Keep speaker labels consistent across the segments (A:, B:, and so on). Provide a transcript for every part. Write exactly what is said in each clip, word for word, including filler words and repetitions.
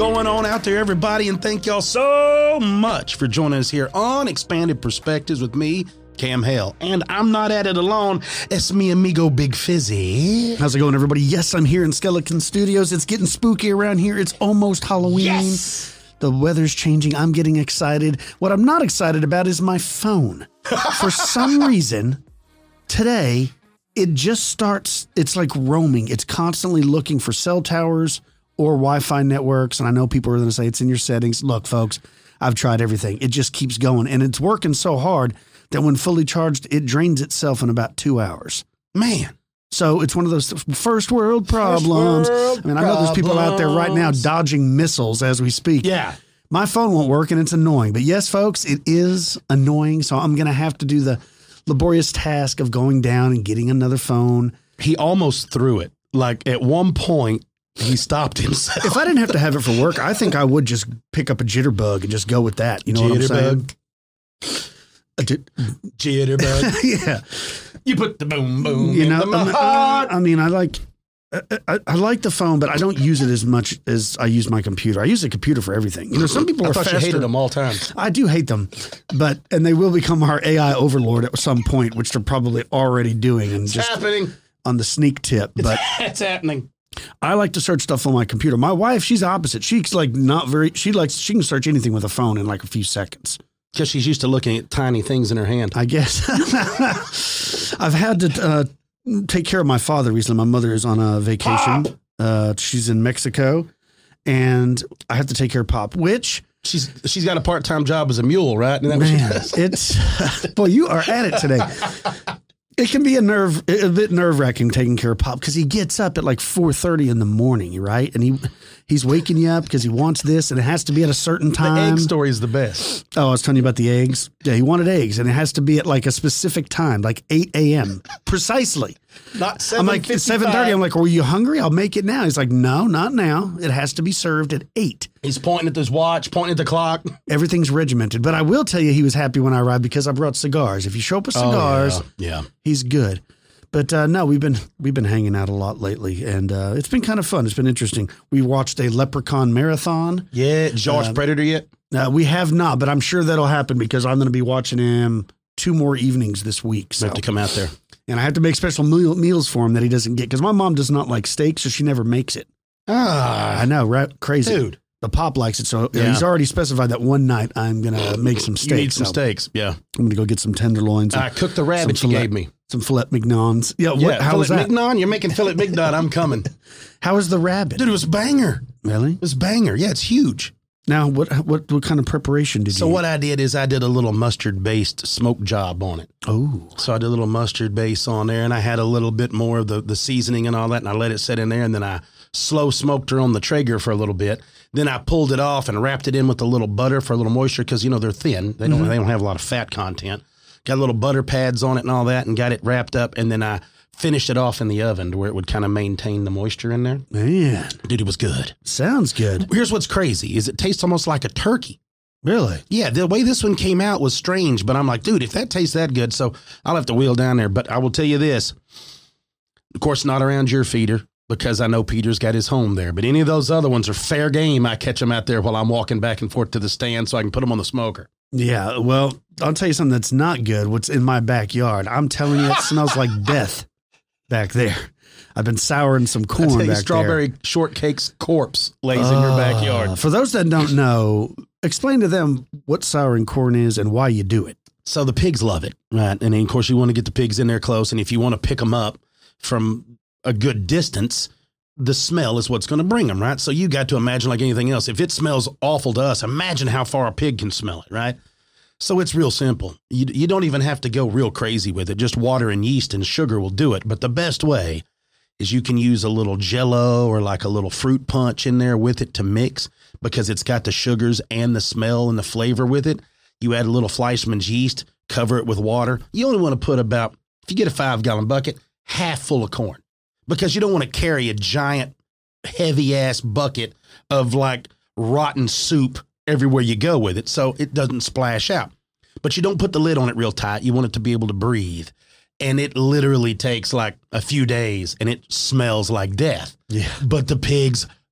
A: going on out there, everybody? And thank y'all so much for joining us here on Expanded Perspectives with me, Cam Hale. And I'm not at it alone. It's mi amigo Big Fizzy.
B: How's it going, everybody? Yes, I'm here in Skeleton Studios. It's getting spooky around here. It's almost Halloween.
A: Yes.
B: The weather's changing. I'm getting excited. What I'm not excited about is my phone. For some reason, today, it just starts, it's like roaming. It's constantly looking for cell towers or Wi-Fi networks. And I know people are going to say it's in your settings. Look, folks, I've tried everything. It just keeps going. And it's working so hard that when fully charged, it drains itself in about two hours.
A: Man.
B: So it's one of those first world problems.
A: First world
B: I mean, I know there's people out there right now dodging missiles as we speak.
A: Yeah.
B: My phone won't work and it's annoying. But yes, folks, it is annoying. So I'm going to have to do the laborious task of going down and getting another phone.
A: He almost threw it. Like at one point, he stopped himself.
B: If I didn't have to have it for work, I think I would just pick up a jitterbug and just go with that. You know what I'm saying? A j-
A: Jitterbug.
B: Yeah.
A: You put the boom, boom
B: You know,
A: in the
B: I mean,
A: heart.
B: I mean, I like, I, I, I like the phone, but I don't use it as much as I use my computer. I use the computer for everything. You know, some people
A: I
B: are
A: thought
B: faster.
A: you hated them all times.
B: I do hate them, but, and they will become our A I overlord at some point, which they're probably already doing and
A: It's
B: just
A: happening.
B: on the sneak tip. But
A: It's happening.
B: I like to search stuff on my computer. My wife, she's opposite. She's like not very, she likes, she can search anything with a phone in like a few seconds.
A: Because she's used to looking at tiny things in her hand.
B: I guess. I've had to uh, take care of my father recently. My mother is on a vacation.
A: Pop.
B: Uh, she's in Mexico, and I have to take care of Pop, which...
A: She's she's got a part-time job as a mule, right? Isn't that what she
B: Man,
A: does?
B: it's... Boy, you are at it today. It can be a nerve, a bit nerve-wracking taking care of Pop because he gets up at like four thirty in the morning, right? And he he's waking you up because he wants this, and it has to be at a certain time.
A: The egg story is the best.
B: Oh, I was telling you about the eggs. Yeah, he wanted eggs, and it has to be at like a specific time, like eight a.m. precisely.
A: Not seven.
B: I'm like, it's seven thirty. I'm like, were you hungry? I'll make it now. He's like, no, not now. It has to be served at eight.
A: He's pointing at his watch, pointing at the clock.
B: Everything's regimented. But I will tell you he was happy when I arrived because I brought cigars. If you show up with cigars,
A: Oh, yeah. yeah.
B: he's good. But uh, no, we've been we've been hanging out a lot lately, and uh, it's been kind of fun. It's been interesting. We watched a Leprechaun marathon.
A: Yeah. Did you watch
B: Uh,
A: Predator yet?
B: Uh, we have not, but I'm sure that'll happen because I'm going to be watching him two more evenings this week.
A: I
B: So.
A: have to come out there.
B: And I have to make special meal, meals for him that he doesn't get because my mom does not like steak, so she never makes it.
A: Ah.
B: I know, right? Crazy.
A: Dude.
B: The Pop likes it, so
A: Yeah.
B: he's already specified that one night I'm going to make some steaks.
A: You need some
B: so
A: steaks. Yeah.
B: I'm going to go get some tenderloins. And
A: I cooked the rabbit you
B: filet-
A: gave me.
B: Some filet mignons. Yeah, what,
A: Yeah.
B: how was
A: Filet
B: that?
A: mignon? You're making filet mignon. I'm coming.
B: How was the rabbit?
A: Dude, it was banger.
B: Really?
A: It was banger. Yeah, it's huge.
B: Now, what what what kind of preparation did
A: So
B: you
A: what I did is I did a little mustard-based smoke job on it.
B: Oh.
A: So I did a little mustard base on there, and I had a little bit more of the, the seasoning and all that, and I let it sit in there, and then I slow smoked her on the Traeger for a little bit. Then I pulled it off and wrapped it in with a little butter for a little moisture because, you know, they're thin. They don't,
B: Mm-hmm.
A: they don't have a lot of fat content. Got little butter pads on it and all that, and got it wrapped up, and then I finished it off in the oven to where it would kind of maintain the moisture in there.
B: Man,
A: Dude, it was good.
B: sounds good.
A: Here's what's crazy is it tastes almost like a turkey.
B: Really?
A: Yeah, the way this one came out was strange, but I'm like, dude, if that tastes that good, so I'll have to wheel down there. But I will tell you this, of course, not around your feeder because I know Peter's got his home there. But any of those other ones are fair game. I catch them out there while I'm walking back and forth to the stand so I can put them on the smoker.
B: Yeah, well, I'll tell you something that's not good. What's in my backyard? I'm telling you, it smells like death back there. I've been souring some
A: I
B: corn
A: tell you,
B: back
A: strawberry
B: there.
A: shortcake's corpse lays in your
B: Uh,
A: backyard.
B: For those that don't know, explain to them what souring corn is and why you do it.
A: So the pigs love it, right? And then, of course, you want to get the pigs in there close. And if you want to pick them up from a good distance, the smell is what's going to bring them, right? So you got to imagine like anything else. If it smells awful to us, imagine how far a pig can smell it, right? So it's real simple. You, you don't even have to go real crazy with it. Just water and yeast and sugar will do it. But the best way is you can use a little Jell-O or like a little fruit punch in there with it to mix because it's got the sugars and the smell and the flavor with it. You add a little Fleischmann's yeast, cover it with water. You only want to put about, if you get a five gallon bucket, half full of corn because you don't want to carry a giant heavy ass bucket of like rotten soup everywhere you go with it. So it doesn't splash out, but you don't put the lid on it real tight. You want it to be able to breathe. And it literally takes like a few days and it smells like death.
B: Yeah.
A: But the pigs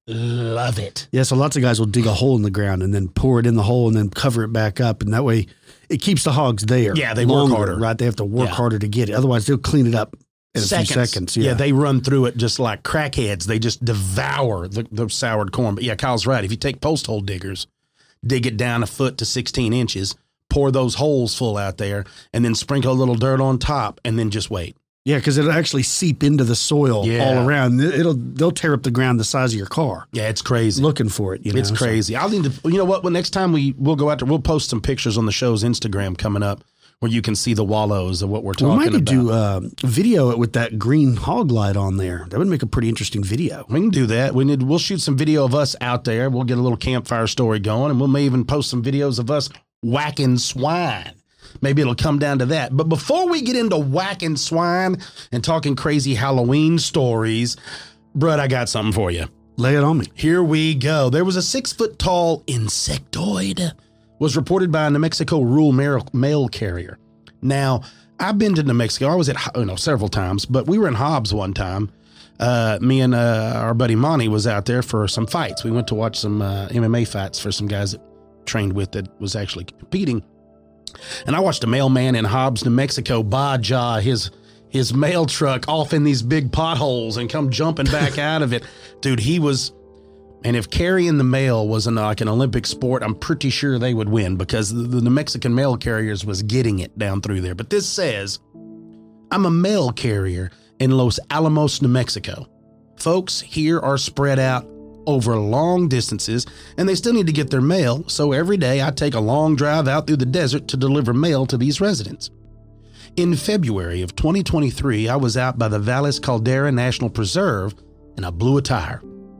A: love it.
B: Yeah, so lots of guys will dig a hole in the ground and then pour it in the hole and then cover it back up. And that way it keeps the hogs there.
A: Yeah, they
B: longer,
A: work harder.
B: Right? They have to work
A: Yeah.
B: harder to get it. Otherwise, they'll clean it up in
A: Seconds.
B: a few seconds.
A: Yeah.
B: Yeah.
A: they run through it just like crackheads. They just devour the, the soured corn. But yeah, Kyle's right. If you take post hole diggers, dig it down a foot to sixteen inches, pour those holes full out there, and then sprinkle a little dirt on top, and then just wait.
B: Yeah, because it'll actually seep into the soil
A: Yeah.
B: all around. It'll They'll tear up the ground the size of your car.
A: Yeah, it's crazy.
B: Looking for it. You know?
A: It's crazy. I'll need to, you know what? Well, next time we, we'll go out there, we'll post some pictures on the show's Instagram coming up where you can see the wallows of what we're
B: So we
A: talking
B: might
A: about.
B: do uh, video it with that green hog light on there. That would make a pretty interesting video.
A: We can do that. We need, we'll shoot some video of us out there. We'll get a little campfire story going, and we'll may even post some videos of us whacking swine. Maybe it'll come down to that. But before we get into whacking swine and talking crazy Halloween stories, Brud, I got something for you.
B: Lay it on me.
A: Here we go. There was a six-foot-tall insectoid was reported by a New Mexico rural mail, mail carrier. Now, I've been to New Mexico. I was at, you know, several times, but we were in Hobbs one time. Uh, me and uh, our buddy Monty was out there for some fights. We went to watch some uh, M M A fights for some guys that trained with that was actually competing. And I watched a mailman in Hobbs, New Mexico, baja his his mail truck off in these big potholes and come jumping back out of it. Dude, he was, and if carrying the mail was an, like an Olympic sport, I'm pretty sure they would win because the, the Mexican mail carriers was getting it down through there. But this says, I'm a mail carrier in Los Alamos, New Mexico. Folks here are spread out over long distances, and they still need to get their mail, so every day I take a long drive out through the desert to deliver mail to these residents. In February of twenty twenty-three, I was out by the Valles Caldera National Preserve, and I blew a tire.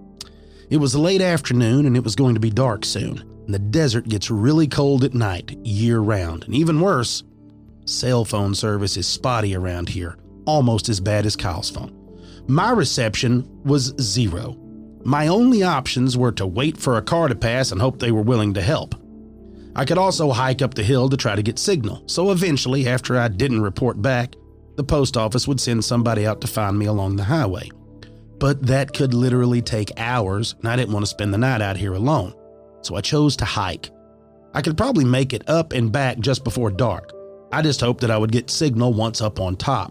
A: It was late afternoon, and it was going to be dark soon, and the desert gets really cold at night, year-round, and even worse, cell phone service is spotty around here, almost as bad as Kyle's phone. My reception was zero. My only options were to wait for a car to pass and hope they were willing to help. I could also hike up the hill to try to get signal, so eventually, after I didn't report back, the post office would send somebody out to find me along the highway. But that could literally take hours, and I didn't want to spend the night out here alone, so I chose to hike. I could probably make it up and back just before dark. I just hoped that I would get signal once up on top.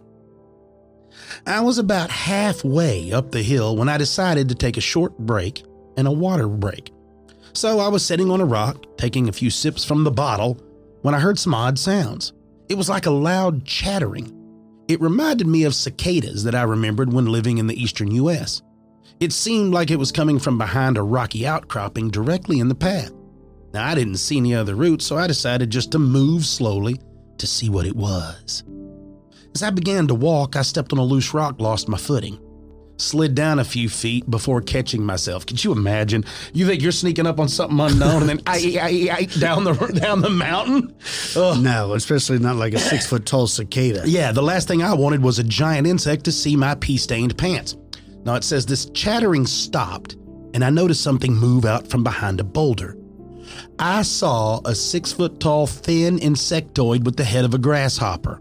A: I was about halfway up the hill when I decided to take a short break and a water break. So I was sitting on a rock, taking a few sips from the bottle, when I heard some odd sounds. It was like a loud chattering. It reminded me of cicadas that I remembered when living in the eastern U S. It seemed like it was coming from behind a rocky outcropping directly in the path. Now, I didn't see any other route, so I decided just to move slowly to see what it was. As I began to walk, I stepped on a loose rock, lost my footing. Slid down a few feet before catching myself. Could you imagine? You think you're sneaking up on something unknown and then I, I, I, down the down the mountain? Ugh.
B: No, especially not like a six foot tall cicada.
A: Yeah, the last thing I wanted was a giant insect to see my pee-stained pants. Now it says this chattering stopped, and I noticed something move out from behind a boulder. I saw a six-foot-tall, thin insectoid with the head of a grasshopper.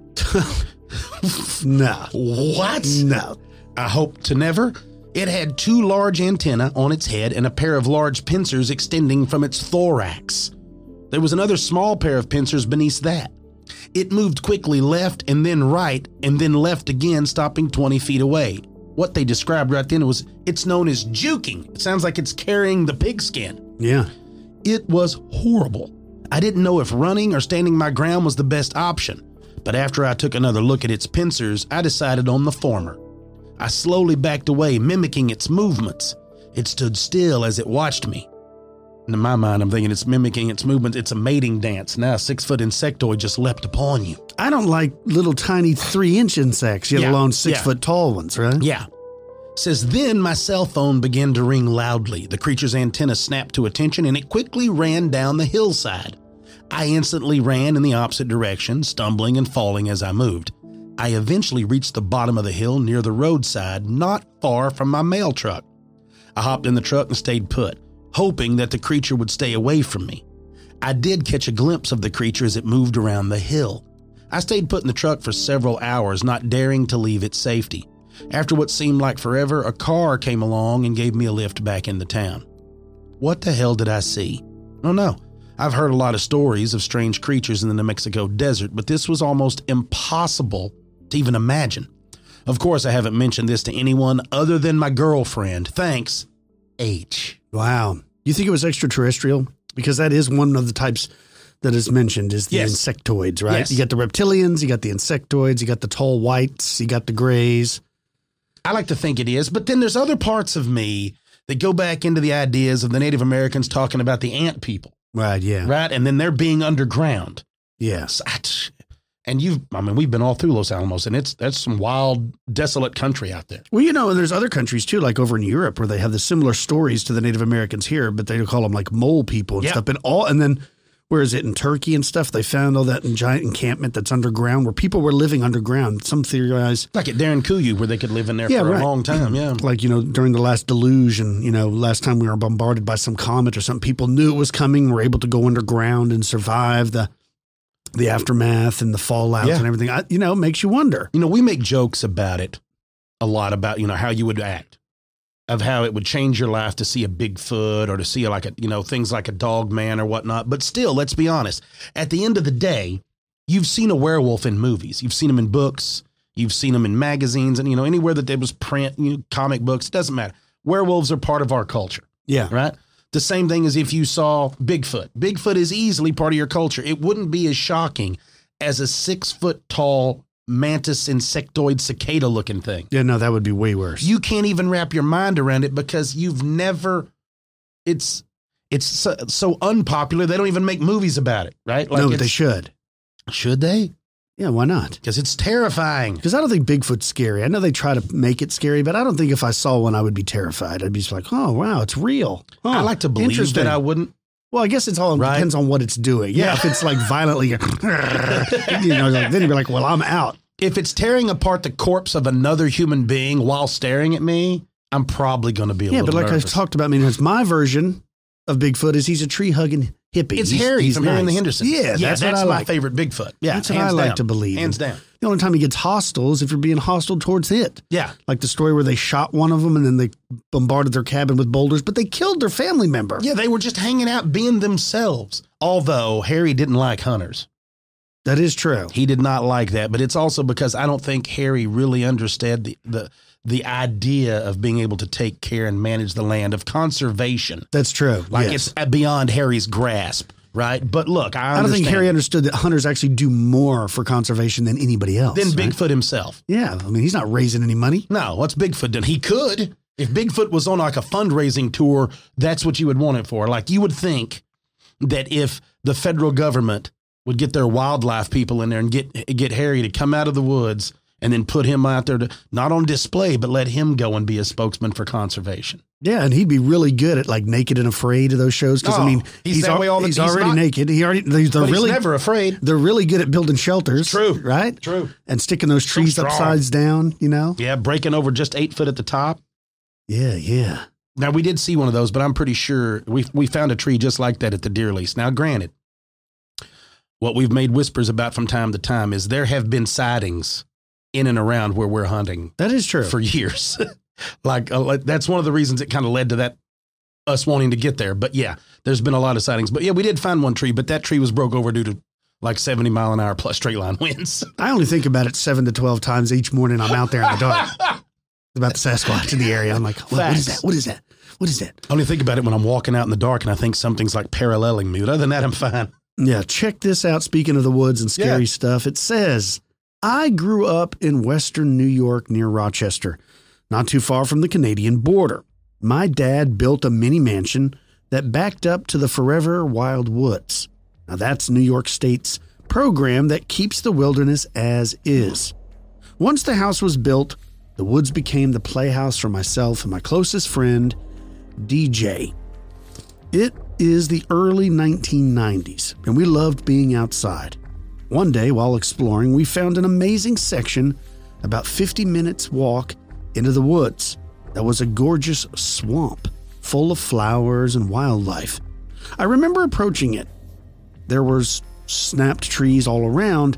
B: No.
A: What?
B: No.
A: I hope to never. It had two large antennae on its head and a pair of large pincers extending from its thorax. There was another small pair of pincers beneath that. It moved quickly left and then right and then left again, stopping twenty feet away. What they described right then was, it's known as juking. It sounds like it's carrying the pigskin.
B: Yeah.
A: It was horrible. I didn't know if running or standing my ground was the best option, but after I took another look at its pincers, I decided on the former. I slowly backed away, mimicking its movements. It stood still as it watched me. And in my mind, I'm thinking it's mimicking its movements. It's a mating dance. Now a six-foot insectoid just leapt upon you.
B: I don't like little tiny three-inch insects, let
A: Yeah,
B: alone
A: yeah.
B: six-foot-tall ones, right?
A: Yeah. Says, then my cell phone began to ring loudly. The creature's antenna snapped to attention, and it quickly ran down the hillside. I instantly ran in the opposite direction, stumbling and falling as I moved. I eventually reached the bottom of the hill near the roadside, not far from my mail truck. I hopped in the truck and stayed put, hoping that the creature would stay away from me. I did catch a glimpse of the creature as it moved around the hill. I stayed put in the truck for several hours, not daring to leave its safety. After what seemed like forever, a car came along and gave me a lift back into town. What the hell did I see? I don't know. I've heard a lot of stories of strange creatures in the New Mexico desert, but this was almost impossible to even imagine. Of course, I haven't mentioned this to anyone other than my girlfriend. Thanks, H.
B: Wow. You think it was extraterrestrial? Because that is one of the types that is mentioned is the
A: Yes.
B: insectoids, right?
A: Yes.
B: You got the reptilians, you got the insectoids, you got the tall whites, you got the grays.
A: I like to think it is, but then there's other parts of me that go back into the ideas of the Native Americans talking about the ant people,
B: Right, yeah.
A: right? And then they're being underground.
B: Yeah.
A: So I- And you've, I mean, we've been all through Los Alamos, and it's that's some wild, desolate country out there.
B: Well, you know, and there's other countries too, like over in Europe, where they have the similar stories to the Native Americans here, but they call them like mole people and
A: Yeah.
B: stuff. And all, and then where is it in Turkey and stuff? They found all that in giant encampment that's underground, where people were living underground. Some theorize,
A: Like at Darren Kuyu, where they could live in there
B: Yeah,
A: for
B: right.
A: a long time. Yeah.
B: like you know, during the last deluge, and you know, last time we were bombarded by some comet or something, people knew it was coming, were able to go underground and survive the the aftermath and the fallout
A: Yeah.
B: and everything. I, you know, it makes you wonder.
A: You know, we make jokes about it a lot, about, you know, how you would act, of how it would change your life to see a Bigfoot or to see like a, you know, things like a dog man or whatnot. But still, let's be honest. At the end of the day, you've seen a werewolf in movies. You've seen them in books. You've seen them in magazines, and, you know, anywhere that there was print, you know, comic books, it doesn't matter. Werewolves are part of our culture,
B: Yeah.
A: right? The same thing as if you saw Bigfoot. Bigfoot is easily part of your culture. It wouldn't be as shocking as a six foot tall mantis insectoid cicada looking thing.
B: Yeah, no, that would be way worse.
A: You can't even wrap your mind around it because you've never, it's, it's so, so unpopular. They don't even make movies about it, right?
B: no, but
A: it's-
B: they should.
A: Should they?
B: Yeah, why not?
A: Because it's terrifying.
B: Because I don't think Bigfoot's scary. I know they try to make it scary, but I don't think if I saw one, I would be terrified. I'd be just like, oh, wow, it's real. Huh,
A: I like to believe
B: interesting.
A: that I wouldn't.
B: Well, I guess it's all
A: Right.
B: depends on what it's doing. Yeah,
A: Yeah.
B: if it's like violently, you know, like, then you'd be like, well, I'm out.
A: If it's tearing apart the corpse of another human being while staring at me, I'm probably going to be a
B: Yeah,
A: little
B: but like
A: nervous.
B: I talked about, I mean, it's my version of Bigfoot is he's a tree hugging hippie.
A: It's
B: he's,
A: Harry
B: he's
A: from Harry and the
B: nice.
A: Hendersons.
B: Yeah,
A: yeah,
B: that's,
A: that's,
B: what I
A: my
B: like.
A: favorite Bigfoot. Yeah,
B: That's what
A: hands
B: I like
A: down.
B: to believe.
A: Hands
B: And
A: down.
B: The only time he gets hostile is if you're being hostile towards it.
A: Yeah.
B: Like the story where they shot one of them and then they bombarded their cabin with boulders, but they killed their family member.
A: Yeah, they were just hanging out being themselves. Although Harry didn't like hunters.
B: That is true.
A: He did not like that. But it's also because I don't think Harry really understood the, the, the idea of being able to take care and manage the land, of conservation.
B: That's true.
A: Like
B: yes.
A: it's beyond Harry's grasp, right? But look, I,
B: I don't think
A: understand.
B: Harry understood that hunters actually do more for conservation than anybody else.
A: Than
B: right?
A: Bigfoot himself.
B: Yeah, I mean, he's not raising any money.
A: No, what's Bigfoot done? He could. If Bigfoot was on like a fundraising tour, that's what you would want it for. Like you would think that if the federal government would get their wildlife people in there and get get Harry to come out of the woods and then put him out there to not on display, but let him go and be a spokesman for conservation.
B: Yeah, and he'd be really good at like Naked and Afraid of those shows because I
A: Oh,
B: mean
A: he's that
B: al-
A: way all the-
B: he's
A: he's
B: already
A: not-
B: naked. He already they're, they're
A: But
B: really
A: he's never afraid.
B: they're really good at building shelters.
A: True.
B: right?
A: True.
B: And sticking those trees
A: strong.
B: upsides down. You know.
A: Yeah, breaking over just eight foot at the top.
B: Yeah, yeah.
A: Now, we did see one of those, but I'm pretty sure we we found a tree just like that at the deer lease. Now, granted, what we've made whispers about from time to time is there have been sightings in and around where we're hunting
B: That is true.
A: for years. like, uh, like that's one of the reasons it kind of led to that, us wanting to get there. But yeah, there's been a lot of sightings. But yeah, we did find one tree, but that tree was broke over due to like seventy mile an hour plus straight line winds.
B: I only think about it seven to twelve times each morning. I'm out there in the dark about the Sasquatch in the area. I'm like, what, what is
A: Facts.
B: that? What is that? What is that?
A: I only think about it when I'm walking out in the dark and I think something's like paralleling me. But other than that, I'm fine.
B: Yeah, check this out. Speaking of the woods and scary
A: Yeah.
B: stuff, it says, I grew up in western New York near Rochester, not too far from the Canadian border. My dad built a mini mansion that backed up to the Forever Wild Woods. Now, that's New York State's program that keeps the wilderness as is. Once the house was built, the woods became the playhouse for myself and my closest friend, D J. It is the early nineteen nineties, and we loved being outside. One day, while exploring, we found an amazing section about fifty minutes walk into the woods that was a gorgeous swamp full of flowers and wildlife. I remember approaching it. There was snapped trees all around,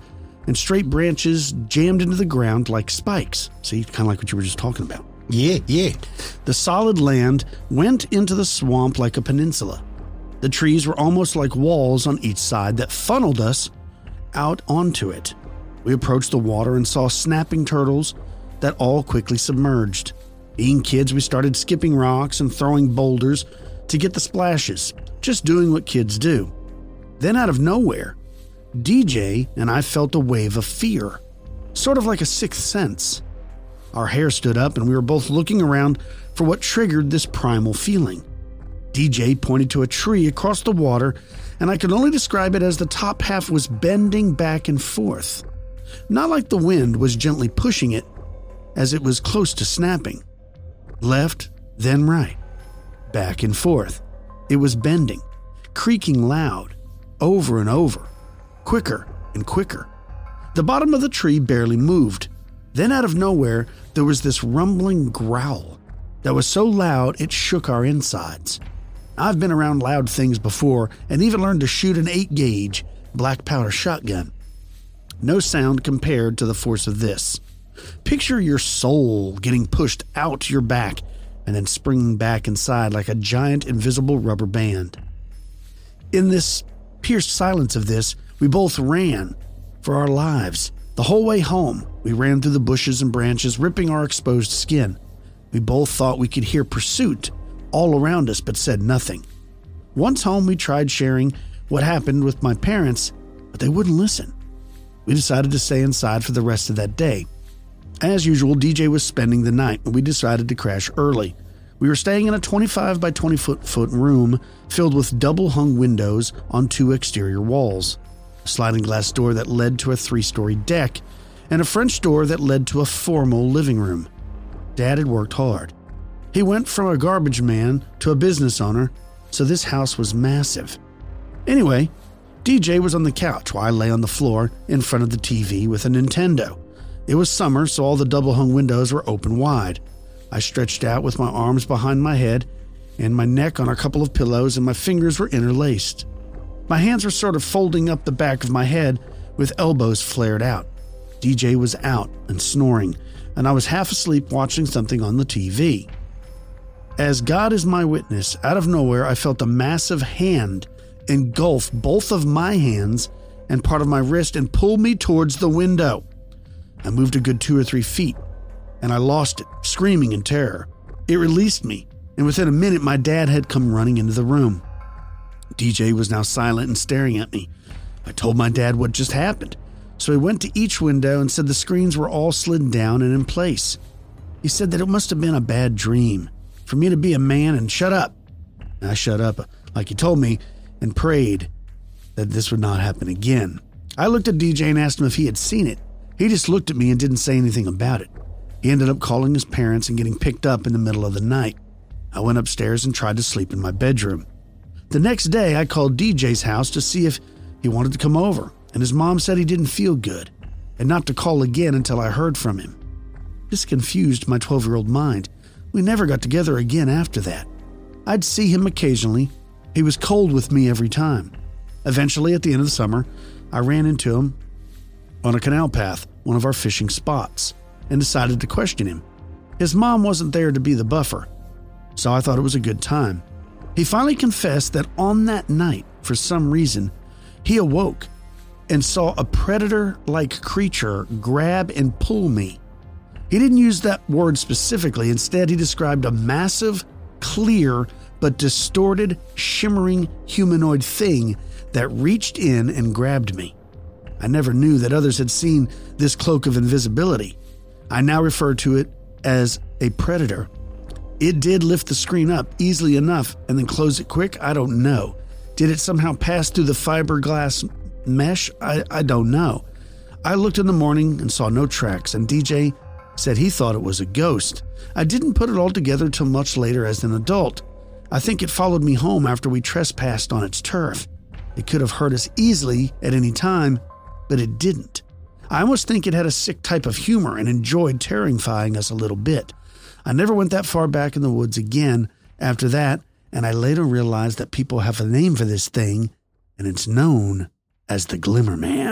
B: and straight branches jammed into the ground like spikes. See, kind of like what you were just talking about.
A: Yeah, yeah.
B: The solid land went into the swamp like a peninsula. The trees were almost like walls on each side that funneled us out onto it. We approached the water and saw snapping turtles that all quickly submerged. Being kids, we started skipping rocks and throwing boulders to get the splashes, just doing what kids do. Then out of nowhere, D J and I felt a wave of fear, sort of like a sixth sense. Our hair stood up and we were both looking around for what triggered this primal feeling. D J pointed to a tree across the water, and I could only describe it as the top half was bending back and forth. Not like the wind was gently pushing it, as it was close to snapping. Left, then right. Back and forth. It was bending, creaking loud, over and over, quicker and quicker. The bottom of the tree barely moved. Then out of nowhere, there was this rumbling growl that was so loud it shook our insides. I've been around loud things before and even learned to shoot an eight gauge black powder shotgun. No sound compared to the force of this. Picture your soul getting pushed out your back and then springing back inside like a giant invisible rubber band. In this pierced silence of this, we both ran for our lives. The whole way home, we ran through the bushes and branches, ripping our exposed skin. We both thought we could hear pursuit all around us, but said nothing. Once home, we tried sharing what happened with my parents, but they wouldn't listen. We decided to stay inside for the rest of that day. As usual, D J was spending the night, and we decided to crash early. We were staying in a twenty-five by twenty foot foot room filled with double-hung windows on two exterior walls, a sliding glass door that led to a three-story deck, and a French door that led to a formal living room. Dad had worked hard. He went from a garbage man to a business owner, so this house was massive. Anyway, D J was on the couch while I lay on the floor in front of the T V with a Nintendo. It was summer, so all the double-hung windows were open wide. I stretched out with my arms behind my head and my neck on a couple of pillows, and my fingers were interlaced. My hands were sort of folding up the back of my head with elbows flared out. D J was out and snoring, and I was half asleep watching something on the T V. As God is my witness, out of nowhere I felt a massive hand engulf both of my hands and part of my wrist and pull me towards the window. I moved a good two or three feet, and I lost it, screaming in terror. It released me, and within a minute my dad had come running into the room. D J was now silent and staring at me. I told my dad what just happened, so he went to each window and said the screens were all slid down and in place. He said that it must have been a bad dream, for me to be a man and shut up. And I shut up, like he told me, and prayed that this would not happen again. I looked at D J and asked him if he had seen it. He just looked at me and didn't say anything about it. He ended up calling his parents and getting picked up in the middle of the night. I went upstairs and tried to sleep in my bedroom. The next day, I called D J's house to see if he wanted to come over, and his mom said he didn't feel good, and not to call again until I heard from him. This confused my twelve-year-old mind. We never got together again after that. I'd see him occasionally. He was cold with me every time. Eventually, at the end of the summer, I ran into him on a canal path, one of our fishing spots, and decided to question him. His mom wasn't there to be the buffer, so I thought it was a good time. He finally confessed that on that night, for some reason, he awoke and saw a predator-like creature grab and pull me. He didn't use that word specifically. Instead, he described a massive, clear, but distorted, shimmering humanoid thing that reached in and grabbed me. I never knew that others had seen this cloak of invisibility. I now refer to it as a predator. It did lift the screen up easily enough and then close it quick. I don't know. Did it somehow pass through the fiberglass mesh? I, I don't know. I looked in the morning and saw no tracks, and D J said he thought it was a ghost. I didn't put it all together till much later as an adult. I think it followed me home after we trespassed on its turf. It could have hurt us easily at any time, but it didn't. I almost think it had a sick type of humor and enjoyed terrifying us a little bit. I never went that far back in the woods again after that, and I later realized that people have a name for this thing, and it's known as the Glimmer Man.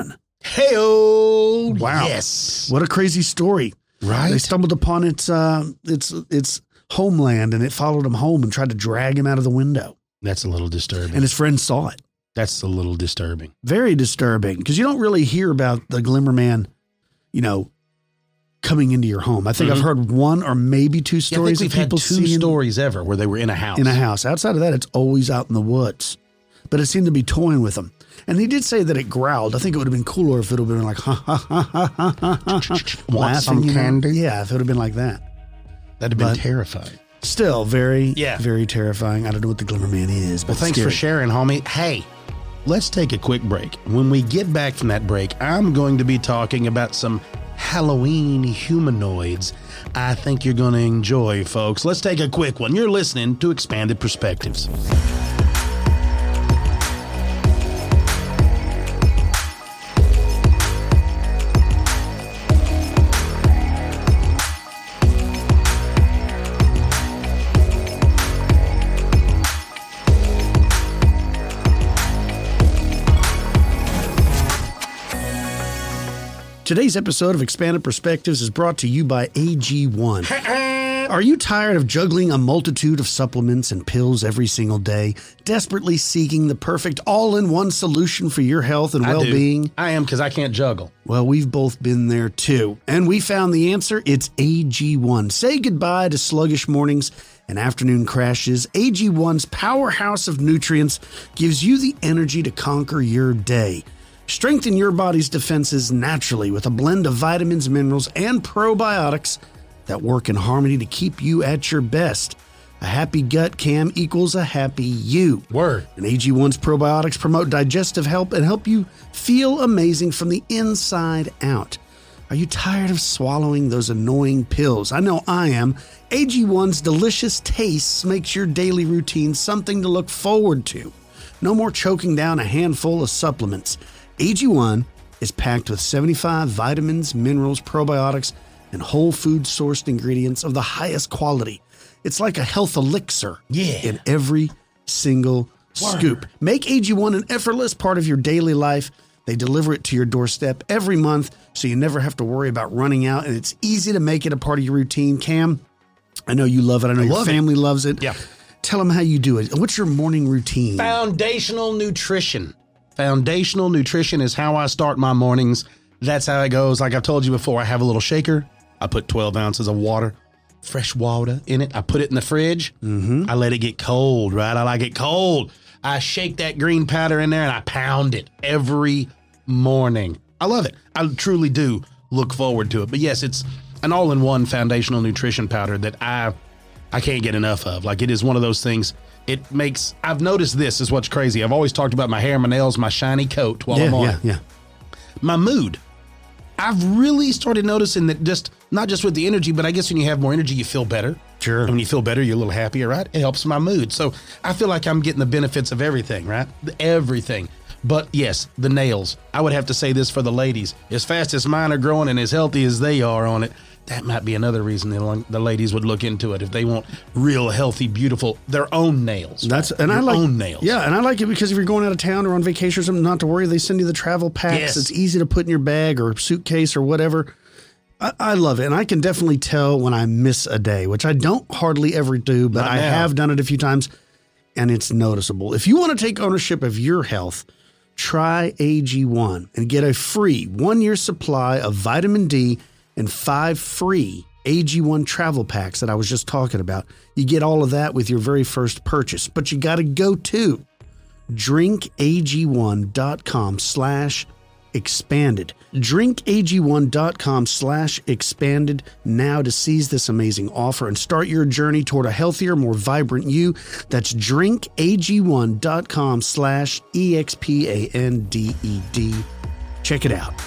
A: Hey-oh.
B: Wow.
A: Yes.
B: What a crazy story.
A: Right.
B: They stumbled upon its, uh, its, its homeland, and it followed him home and tried to drag him out of the window.
A: That's a little disturbing.
B: And his friends saw it.
A: That's a little disturbing.
B: Very disturbing, because you don't really hear about the Glimmer Man, you know, coming into your home. I think
A: Mhm.
B: I've heard one or maybe two
A: Yeah, I
B: stories
A: think
B: of
A: we've
B: people
A: had two
B: seeing
A: stories ever where they were in a house.
B: in a house. Outside of that, it's always out in the woods. But it seemed to be toying with him. And he did say that it growled. I think it would have been cooler if it would have been like, ha, ha, ha, ha, ha, ha, ha.
A: Want
B: laughing,
A: some
B: you know?
A: candy?
B: Yeah, if it would have been like that.
A: That'd have been
B: But-
A: terrifying.
B: Still very,
A: Yeah.
B: very terrifying. I don't know what the Glimmer Man is, but
A: Well, thanks
B: scary.
A: for sharing, homie. Hey, let's take a quick break. When we get back from that break, I'm going to be talking about some Halloween humanoids I think you're going to enjoy, folks. Let's take a quick one. You're listening to Expanded Perspectives.
B: Today's episode of Expanded Perspectives is brought to you by A G one. Are you tired of juggling a multitude of supplements and pills every single day, desperately seeking the perfect all-in-one solution for your health and
A: I do.
B: well-being?
A: I am, because I can't juggle.
B: Well, we've both been there too. And we found the answer. It's A G one. Say goodbye to sluggish mornings and afternoon crashes. A G one's powerhouse of nutrients gives you the energy to conquer your day. Strengthen your body's defenses naturally with a blend of vitamins, minerals, and probiotics that work in harmony to keep you at your best. A happy gut, Cam, equals a happy you.
A: Word.
B: And A G one's probiotics promote digestive health and help you feel amazing from the inside out. Are you tired of swallowing those annoying pills? I know I am. A G one's delicious taste makes your daily routine something to look forward to. No more choking down a handful of supplements. A G one is packed with seventy-five vitamins, minerals, probiotics, and whole food sourced ingredients of the highest quality. It's like a health elixir
A: Yeah.
B: in every single
A: Word.
B: scoop. Make A G one an effortless part of your daily life. They deliver it to your doorstep every month, so you never have to worry about running out, and it's easy to make it a part of your routine. Cam, I know you love it. I know your
A: love it.
B: family loves it.
A: Yeah.
B: Tell them how you do it. What's your morning routine?
A: Foundational nutrition. Foundational nutrition is how I start my mornings. That's how it goes. Like I've told you before, I have a little shaker. I put twelve ounces of water, fresh water in it. I put it in the fridge. Mm-hmm. I let it get cold, right? I like it cold. I shake that green powder in there and I pound it every morning. I love it. I truly do look forward to it. But yes, it's an all-in-one foundational nutrition powder that I I can't get enough of. Like, it is one of those things. It makes, I've noticed this is what's crazy. I've always talked about my hair, my nails, my shiny coat while
B: yeah,
A: I'm on
B: yeah,
A: it.
B: yeah.
A: My mood. I've really started noticing that, just not just with the energy, but I guess when you have more energy, you feel better.
B: Sure.
A: And when you feel better, you're a little happier, right? It helps my mood. So I feel like I'm getting the benefits of everything, right? Everything. But yes, the nails. I would have to say this for the ladies. As fast as mine are growing and as healthy as they are on it, that might be another reason the, the ladies would look into it if they want real, healthy, beautiful, their own nails.
B: That's
A: right?
B: and
A: Your
B: I like
A: own nails.
B: Yeah, and I like it because if you're going out of town or on vacation or something, not to worry. They send you the travel packs.
A: Yes.
B: It's easy to put in your bag or suitcase or whatever. I, I love it, and I can definitely tell when I miss a day, which I don't hardly ever do, but
A: Not
B: I
A: now.
B: have done it a few times, and it's noticeable. If you want to take ownership of your health, try A G one and get a free one-year supply of vitamin D and five free A G one travel packs that I was just talking about. You get all of that with your very first purchase, but you got to go to drinkag1.com slash expanded. drinkag1.com slash expanded now to seize this amazing offer and start your journey toward a healthier, more vibrant you. That's drinkag1.com slash E X P A N D E D. Check it out.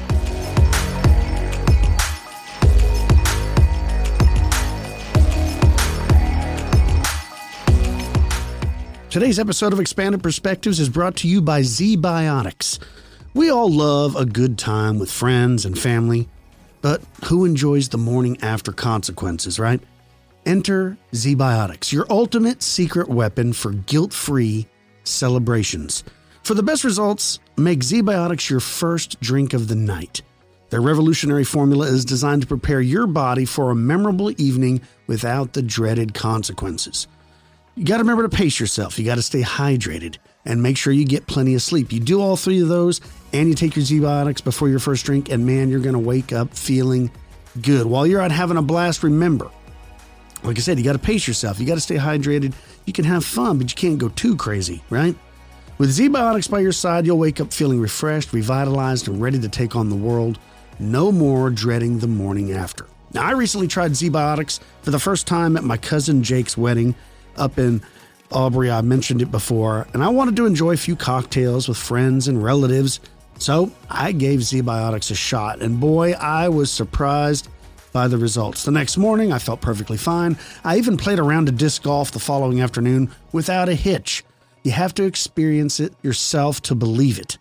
B: Today's episode of Expanded Perspectives is brought to you by Z-Biotics. We all love a good time with friends and family, but who enjoys the morning after consequences, right? Enter Z-Biotics, your ultimate secret weapon for guilt-free celebrations. For the best results, make ZBiotics your first drink of the night. Their revolutionary formula is designed to prepare your body for a memorable evening without the dreaded consequences. You got to remember to pace yourself. You got to stay hydrated and make sure you get plenty of sleep. You do all three of those and you take your ZBiotics before your first drink, and man, you're going to wake up feeling good. While you're out having a blast, remember, like I said, you got to pace yourself. You got to stay hydrated. You can have fun, but you can't go too crazy, right? With ZBiotics by your side, you'll wake up feeling refreshed, revitalized, and ready to take on the world. No more dreading the morning after. Now, I recently tried ZBiotics for the first time at my cousin Jake's wedding up in Aubrey. I mentioned it before, and I wanted to enjoy a few cocktails with friends and relatives. So I gave ZBiotics a shot, and boy, I was surprised by the results. The next morning, I felt perfectly fine. I even played a round of disc golf the following afternoon without a hitch. You have to experience it yourself to believe it.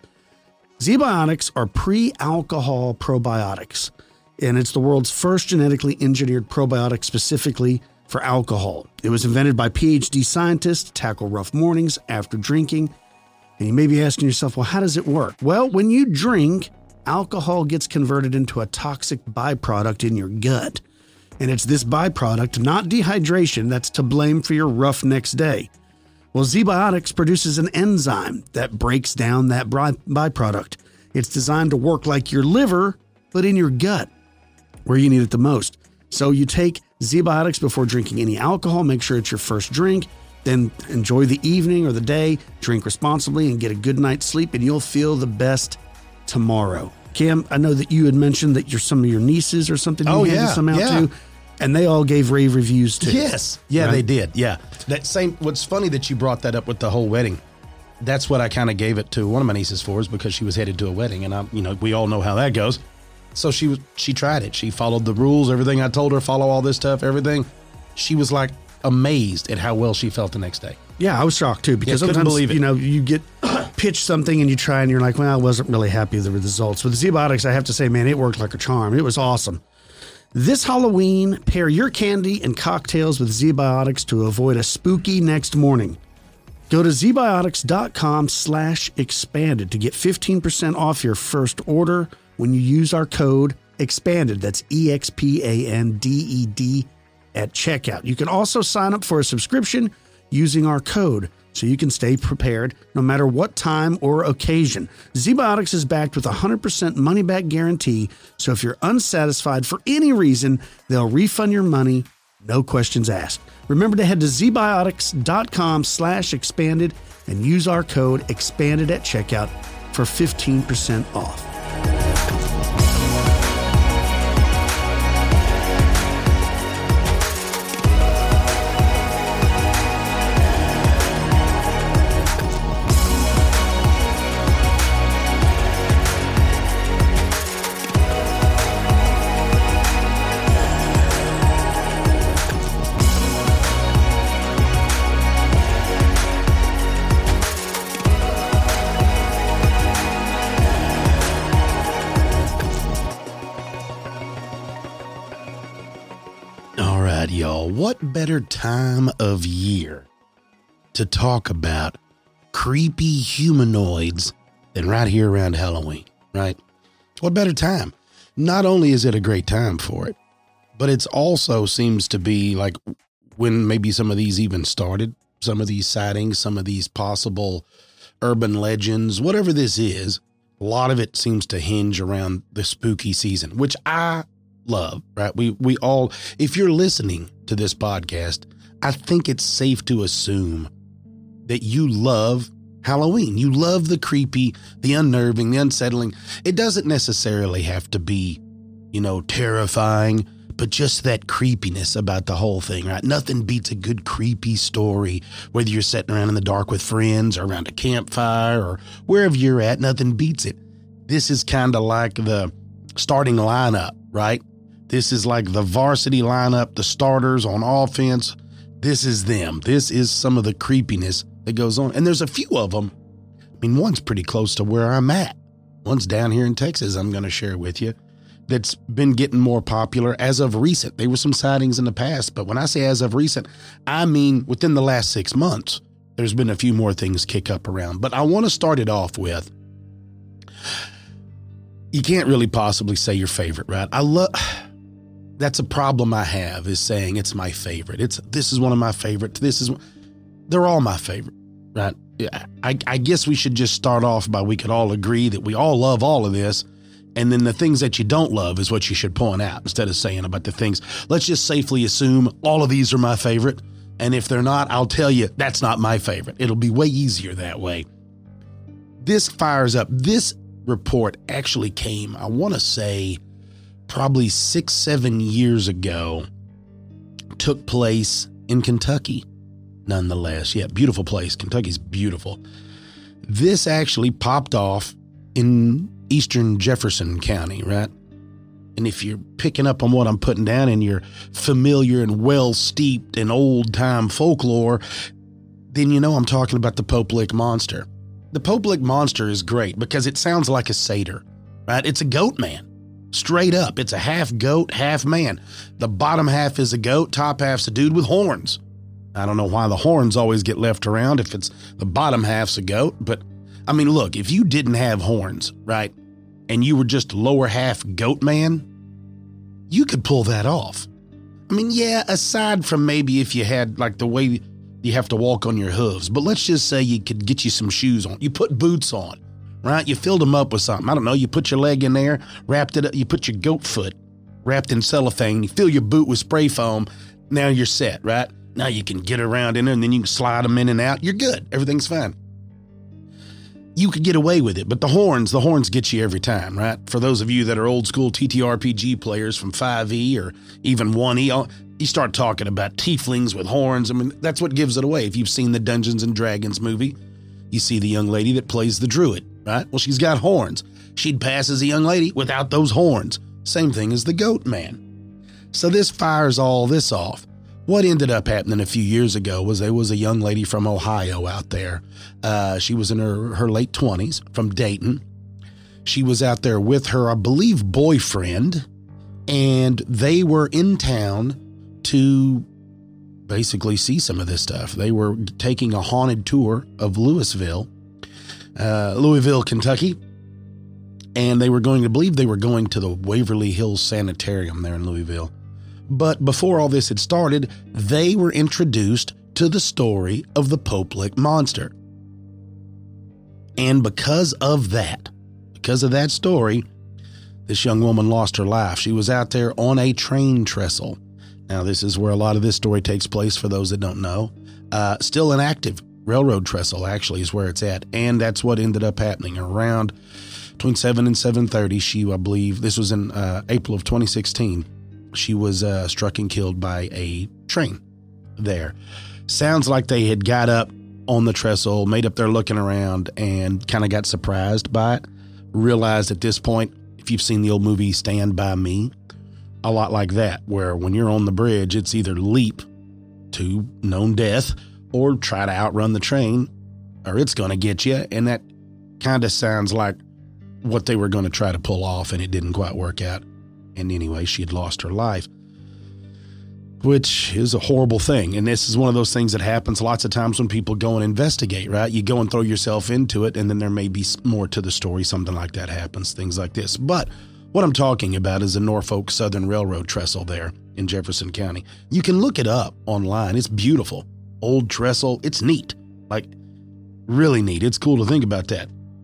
B: ZBiotics are pre-alcohol probiotics, and it's the world's first genetically engineered probiotic specifically for alcohol. It was invented by P H D scientists to tackle rough mornings after drinking. And you may be asking yourself, well, how does it work? Well, when you drink, alcohol gets converted into a toxic byproduct in your gut. And it's this byproduct, not dehydration, that's to blame for your rough next day. Well, ZBiotics produces an enzyme that breaks down that byproduct. It's designed to work like your liver, but in your gut, where you need it the most. So you take ZBiotics before drinking any alcohol. Make sure it's your first drink. Then enjoy the evening or the day, drink responsibly, and get a good night's sleep, and you'll feel the best tomorrow. Cam, I know that you had mentioned that you're some of your nieces or something you
A: oh,
B: handed
A: yeah,
B: some out
A: yeah.
B: to, and they all gave rave reviews too.
A: Yes. Yeah,
B: right?
A: they did. Yeah. That same. What's funny that you brought that up with the whole wedding. That's what I kind of gave it to one of my nieces for, is because she was headed to a wedding, and I, you know, we all know how that goes. So she was, she tried it. She followed the rules, everything I told her, follow all this stuff, everything. She was like amazed at how well she felt the next day.
B: Yeah, I was shocked too, because
A: yeah,
B: sometimes,
A: believe it.
B: you know, you get pitched something and you try and you're like, well, I wasn't really happy with the results. With ZBiotics, I have to say, man, it worked like a charm. It was awesome. This Halloween, pair your candy and cocktails with ZBiotics to avoid a spooky next morning. Go to zbiotics.com slash expanded to get fifteen percent off your first order when you use our code expanded. That's E X P A N D E D at checkout. You can also sign up for a subscription using our code so you can stay prepared no matter what time or occasion. ZBiotics is backed with a one hundred percent money-back guarantee, so if you're unsatisfied for any reason, they'll refund your money, no questions asked. Remember to head to zbiotics.com slash expanded and use our code expanded at checkout for fifteen percent off.
A: Y'all, what better time of year to talk about creepy humanoids than right here around Halloween, right? What better time? Not only is it a great time for it, but it's also seems to be like when maybe some of these even started, some of these sightings, some of these possible urban legends, whatever this is, a lot of it seems to hinge around the spooky season, which I love, right? We we all, if you're listening to this podcast, I think it's safe to assume that you love Halloween. You love the creepy, the unnerving, the unsettling. It doesn't necessarily have to be, you know, terrifying, but just that creepiness about the whole thing, right? Nothing beats a good creepy story, whether you're sitting around in the dark with friends or around a campfire or wherever you're at, nothing beats it. This is kind of like the starting lineup, right? This is like the varsity lineup, the starters on offense. This is them. This is some of the creepiness that goes on. And there's a few of them. I mean, one's pretty close to where I'm at. One's down here in Texas, I'm going to share with you, that's been getting more popular as of recent. There were some sightings in the past, but when I say as of recent, I mean within the last six months. there's been a few more things kick up around. But I want to start it off with, you can't really possibly say your favorite, right? I love, that's a problem I have, is saying it's my favorite. It's, this is one of my favorites. This is, they're all my favorite, right? I, I guess we should just start off by, we could all agree that we all love all of this. And then the things that you don't love is what you should point out instead of saying about the things. Let's just safely assume all of these are my favorite. And if they're not, I'll tell you that's not my favorite. It'll be way easier that way. This fires up. This report actually came, I want to say, probably six, seven years ago. Took place in Kentucky, nonetheless. Yeah, beautiful place. Kentucky's beautiful. This actually popped off in eastern Jefferson County, right? And if you're picking up on what I'm putting down and you're familiar and well steeped in old time folklore, then you know I'm talking about the Pope Lick Monster. The Pope Lick Monster is great because it sounds like a satyr, right? It's a goat man. Straight up. It's a half goat, half man. The bottom half is a goat, top half's a dude with horns. I don't know why the horns always get left around if it's the bottom half's a goat, but I mean, look, if you didn't have horns, right, and you were just lower half goat man, you could pull that off. I mean, yeah, aside from maybe if you had like the way you have to walk on your hooves, but let's just say you could get you some shoes on. You put boots on, right? You filled them up with something. I don't know. You put your leg in there, wrapped it up. You put your goat foot wrapped in cellophane. You fill your boot with spray foam. Now you're set, right? Now you can get around in there and then you can slide them in and out. You're good. Everything's fine. You could get away with it, but the horns, the horns get you every time, right? For those of you that are old school T T R P G players from five E or even one E, you start talking about tieflings with horns. I mean, that's what gives it away. If you've seen the Dungeons and Dragons movie, you see the young lady that plays the druid, right? Well, she's got horns. She'd pass as a young lady without those horns. Same thing as the goat man. So this fires all this off. What ended up happening a few years ago was there was a young lady from Ohio out there. Uh, she was in her, her late twenties, from Dayton. She was out there with her, I believe, boyfriend, and they were in town to basically see some of this stuff. They were taking a haunted tour of Louisville, uh, Louisville, Kentucky, and they were going to believe they were going to the Waverly Hills Sanitarium there in Louisville. But before all this had started, they were introduced to the story of the Pope Lick Monster. And because of that, because of that story, this young woman lost her life. She was out there on a train trestle. Now, this is where a lot of this story takes place for those that don't know. Uh, still an active railroad trestle, actually, is where it's at. And that's what ended up happening. Around between seven and seven thirty, she, I believe, this was in uh, April of twenty sixteen, she was uh, struck and killed by a train there. Sounds like they had got up on the trestle, made up there looking around, and kind of got surprised by it. Realized at this point, if you've seen the old movie Stand By Me, a lot like that, where when you're on the bridge, it's either leap to known death or try to outrun the train, or it's going to get you. And that kind of sounds like what they were going to try to pull off, and it didn't quite work out. And anyway, she had lost her life, which is a horrible thing. And this is one of those things that happens lots of times when people go and investigate, right? You go and throw yourself into it, and then there may be more to the story. Something like that happens, things like this. But what I'm talking about is the Norfolk Southern Railroad trestle there in Jefferson County. You can look it up online. It's beautiful. Old trestle. It's neat. Like, really neat. It's cool to think about that.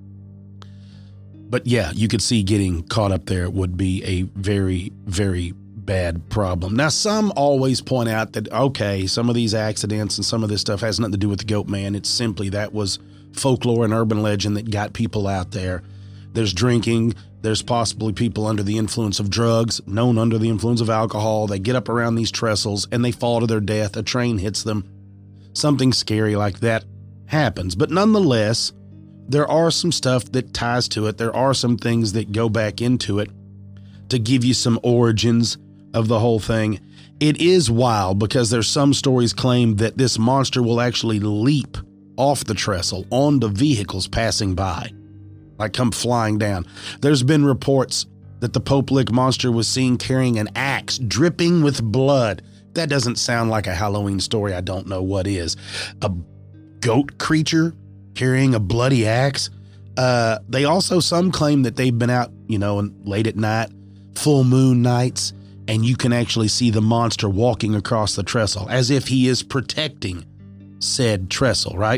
A: But yeah, you could see getting caught up there would be a very, very bad problem. Now, some always point out that, okay, some of these accidents and some of this stuff has nothing to do with the goat man. It's simply that was folklore and urban legend that got people out there. There's drinking. There's possibly people under the influence of drugs, known under the influence of alcohol. They get up around these trestles and they fall to their death. A train hits them. Something scary like that happens. But nonetheless, there are some stuff that ties to it. There are some things that go back into it to give you some origins of the whole thing. It is wild because there's some stories claim that this monster will actually leap off the trestle onto vehicles passing by, like come flying down. There's been reports that the Pope Lick Monster was seen carrying an axe dripping with blood. That doesn't sound like a Halloween story. I don't know what is. A goat creature carrying a bloody axe. Uh, they also, some claim that they've been out, you know, and late at night, full moon nights, and you can actually see the monster walking across the trestle as if he is protecting said trestle, right?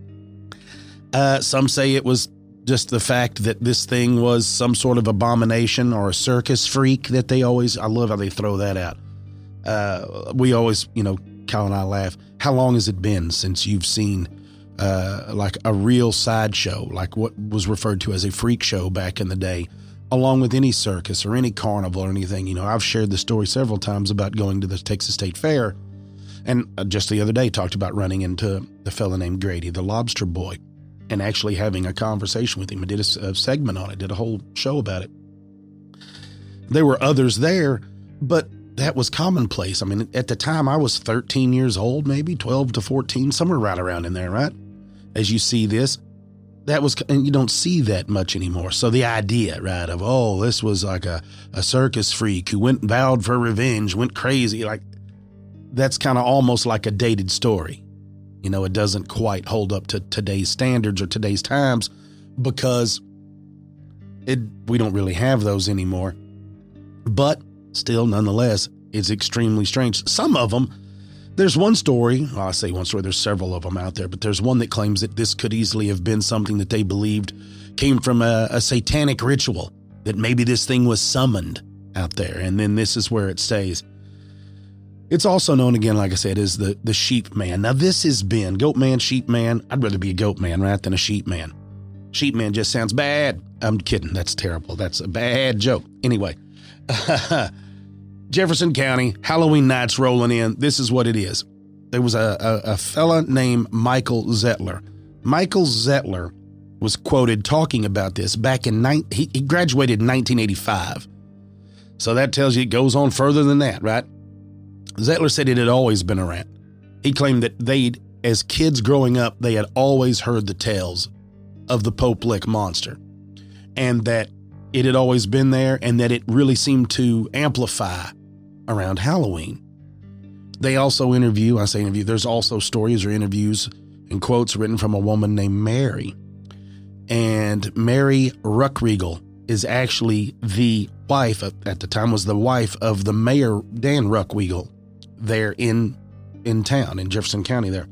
A: Uh, some say it was just the fact that this thing was some sort of abomination or a circus freak that they always, I love how they throw that out. Uh, we always, you know, Kyle and I laugh. How long has it been since you've seen uh, like a real sideshow, like what was referred to as a freak show back in the day, along with any circus or any carnival or anything? You know, I've shared the story several times about going to the Texas State Fair, and just the other day talked about running into the fella named Grady, the lobster boy, and actually having a conversation with him. I did a, a segment on it, did a whole show about it. There were others there, but that was commonplace. I mean, at the time I was thirteen years old, maybe twelve to fourteen, somewhere right around in there, right? As you see this, that was, and you don't see that much anymore. So the idea, right, of, oh, this was like a, a circus freak who went and vowed for revenge, went crazy, like, that's kind of almost like a dated story. You know, it doesn't quite hold up to today's standards or today's times because it we don't really have those anymore. But still, nonetheless, it's extremely strange. Some of them, there's one story, well, I say one story, there's several of them out there, but there's one that claims that this could easily have been something that they believed came from a, a satanic ritual, that maybe this thing was summoned out there, and then this is where it stays. It's also known, again, like I said, as the, the sheep man. Now, this has been goat man, sheep man. I'd rather be a goat man, right, than a sheep man. Sheep man just sounds bad. I'm kidding. That's terrible. That's a bad joke. Anyway, Jefferson County, Halloween night's rolling in. This is what it is. There was a, a, a fella named Michael Zettler. Michael Zettler was quoted talking about this back in, ni- he, he graduated in nineteen eighty-five. So that tells you it goes on further than that, right? Zettler said it had always been around. He claimed that they'd, as kids growing up, they had always heard the tales of the Pope Lick monster, and that it had always been there, and that it really seemed to amplify around Halloween. They also interview, I say interview, there's also stories or interviews and quotes written from a woman named Mary. And Mary Ruckriegel is actually the wife, of, at the time was the wife of the mayor, Dan Ruckriegel, there in in town, in Jefferson County there.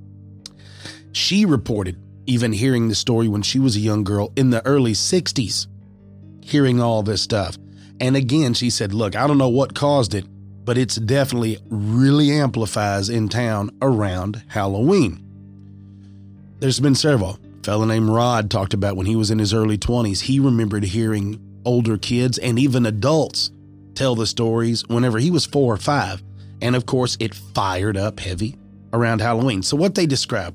A: She reported even hearing the story when she was a young girl in the early sixties, hearing all this stuff. And again, she said, look, I don't know what caused it, but it's definitely really amplifies in town around Halloween. There's been several. A fellow named Rod talked about when he was in his early twenties, he remembered hearing older kids and even adults tell the stories whenever he was four or five. And of course, it fired up heavy around Halloween. So what they describe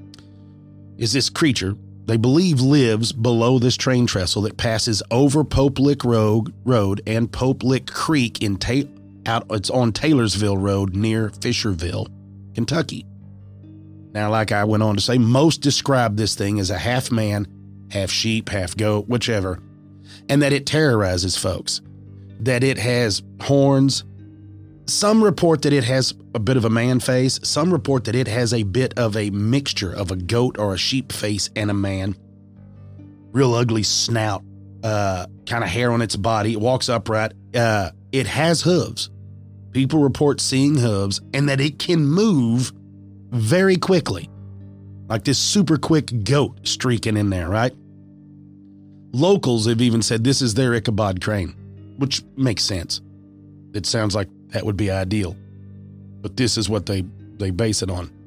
A: is this creature they believe lives below this train trestle that passes over Pope Lick Road, Road and Pope Lick Creek in Ta- out. It's on Taylorsville Road near Fisherville, Kentucky. Now, like I went on to say, most describe this thing as a half man, half sheep, half goat, whichever, and that it terrorizes folks, that it has horns. Some report that it has a bit of a man face. Some report that it has a bit of a mixture of a goat or a sheep face and a man. Real ugly snout, uh, kind of hair on its body. It walks upright. Uh, it has hooves. People report seeing hooves, and that it can move very quickly. Like this super quick goat streaking in there, right? Locals have even said this is their Ichabod Crane, which makes sense. It sounds like that would be ideal. But this is what they, they base it on.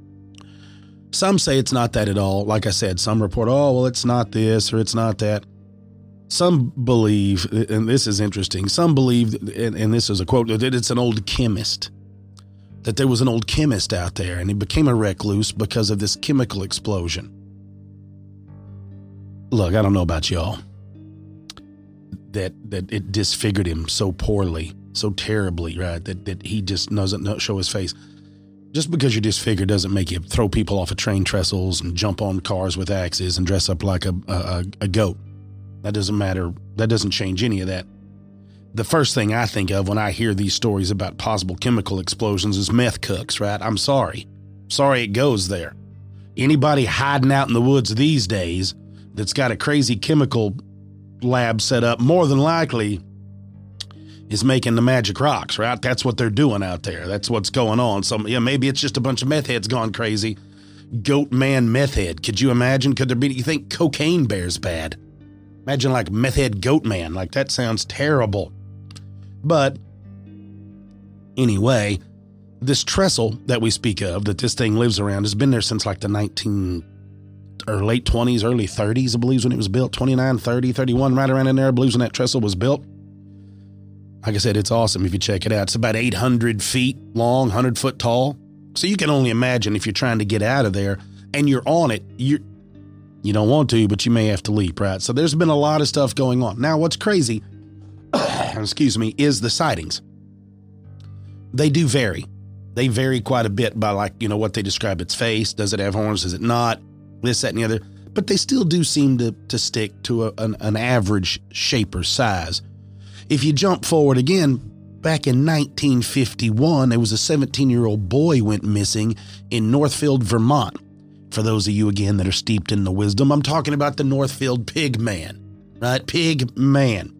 A: Some say it's not that at all. Like I said, some report, oh, well, it's not this or it's not that. Some believe, and this is interesting, some believe, and, and this is a quote, that it's an old chemist. That there was an old chemist out there and he became a recluse because of this chemical explosion. Look, I don't know about y'all. That that it disfigured him so poorly, so terribly, right? That that he just doesn't show his face. Just because you're disfigured doesn't make you throw people off of train trestles and jump on cars with axes and dress up like a, a, a goat. That doesn't matter. That doesn't change any of that. The first thing I think of when I hear these stories about possible chemical explosions is meth cooks, right? I'm sorry. Sorry it goes there. Anybody hiding out in the woods these days that's got a crazy chemical lab set up, more than likely is making the magic rocks, right? That's what they're doing out there. That's what's going on. So, yeah, maybe it's just a bunch of meth heads gone crazy. Goat man meth head. Could you imagine? Could there be, you think cocaine bear's bad? Imagine like meth head goat man. Like, that sounds terrible. But anyway, this trestle that we speak of, that this thing lives around, has been there since like the nineteen or late twenties, early thirties, I believe, when it was built. twenty-nine, thirty, thirty-one, right around in there, I believe, when that trestle was built. Like I said, it's awesome if you check it out. It's about eight hundred feet long, one hundred foot tall. So you can only imagine if you're trying to get out of there and you're on it, you you don't want to, but you may have to leap, right? So there's been a lot of stuff going on. Now, what's crazy, excuse me, is the sightings. They do vary. They vary quite a bit by, like, you know, what they describe its face. Does it have horns? Does it not? This, that, and the other. But they still do seem to, to stick to a, an, an average shape or size. If you jump forward again, back in nineteen fifty-one, there was a seventeen-year-old boy went missing in Northfield, Vermont. For those of you, again, that are steeped in the wisdom, I'm talking about the Northfield Pig Man, right? Pig Man.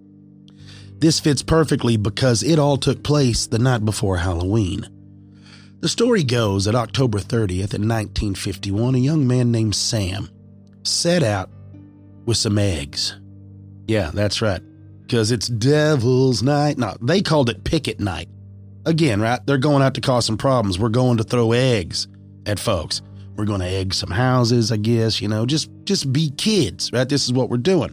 A: This fits perfectly because it all took place the night before Halloween. The story goes that October thirtieth in nineteen fifty-one, a young man named Sam set out with some eggs. Yeah, that's right. Because it's Devil's Night. No, they called it Picket Night. Again, right? They're going out to cause some problems. We're going to throw eggs at folks. We're going to egg some houses, I guess, you know, just, just be kids, right? This is what we're doing.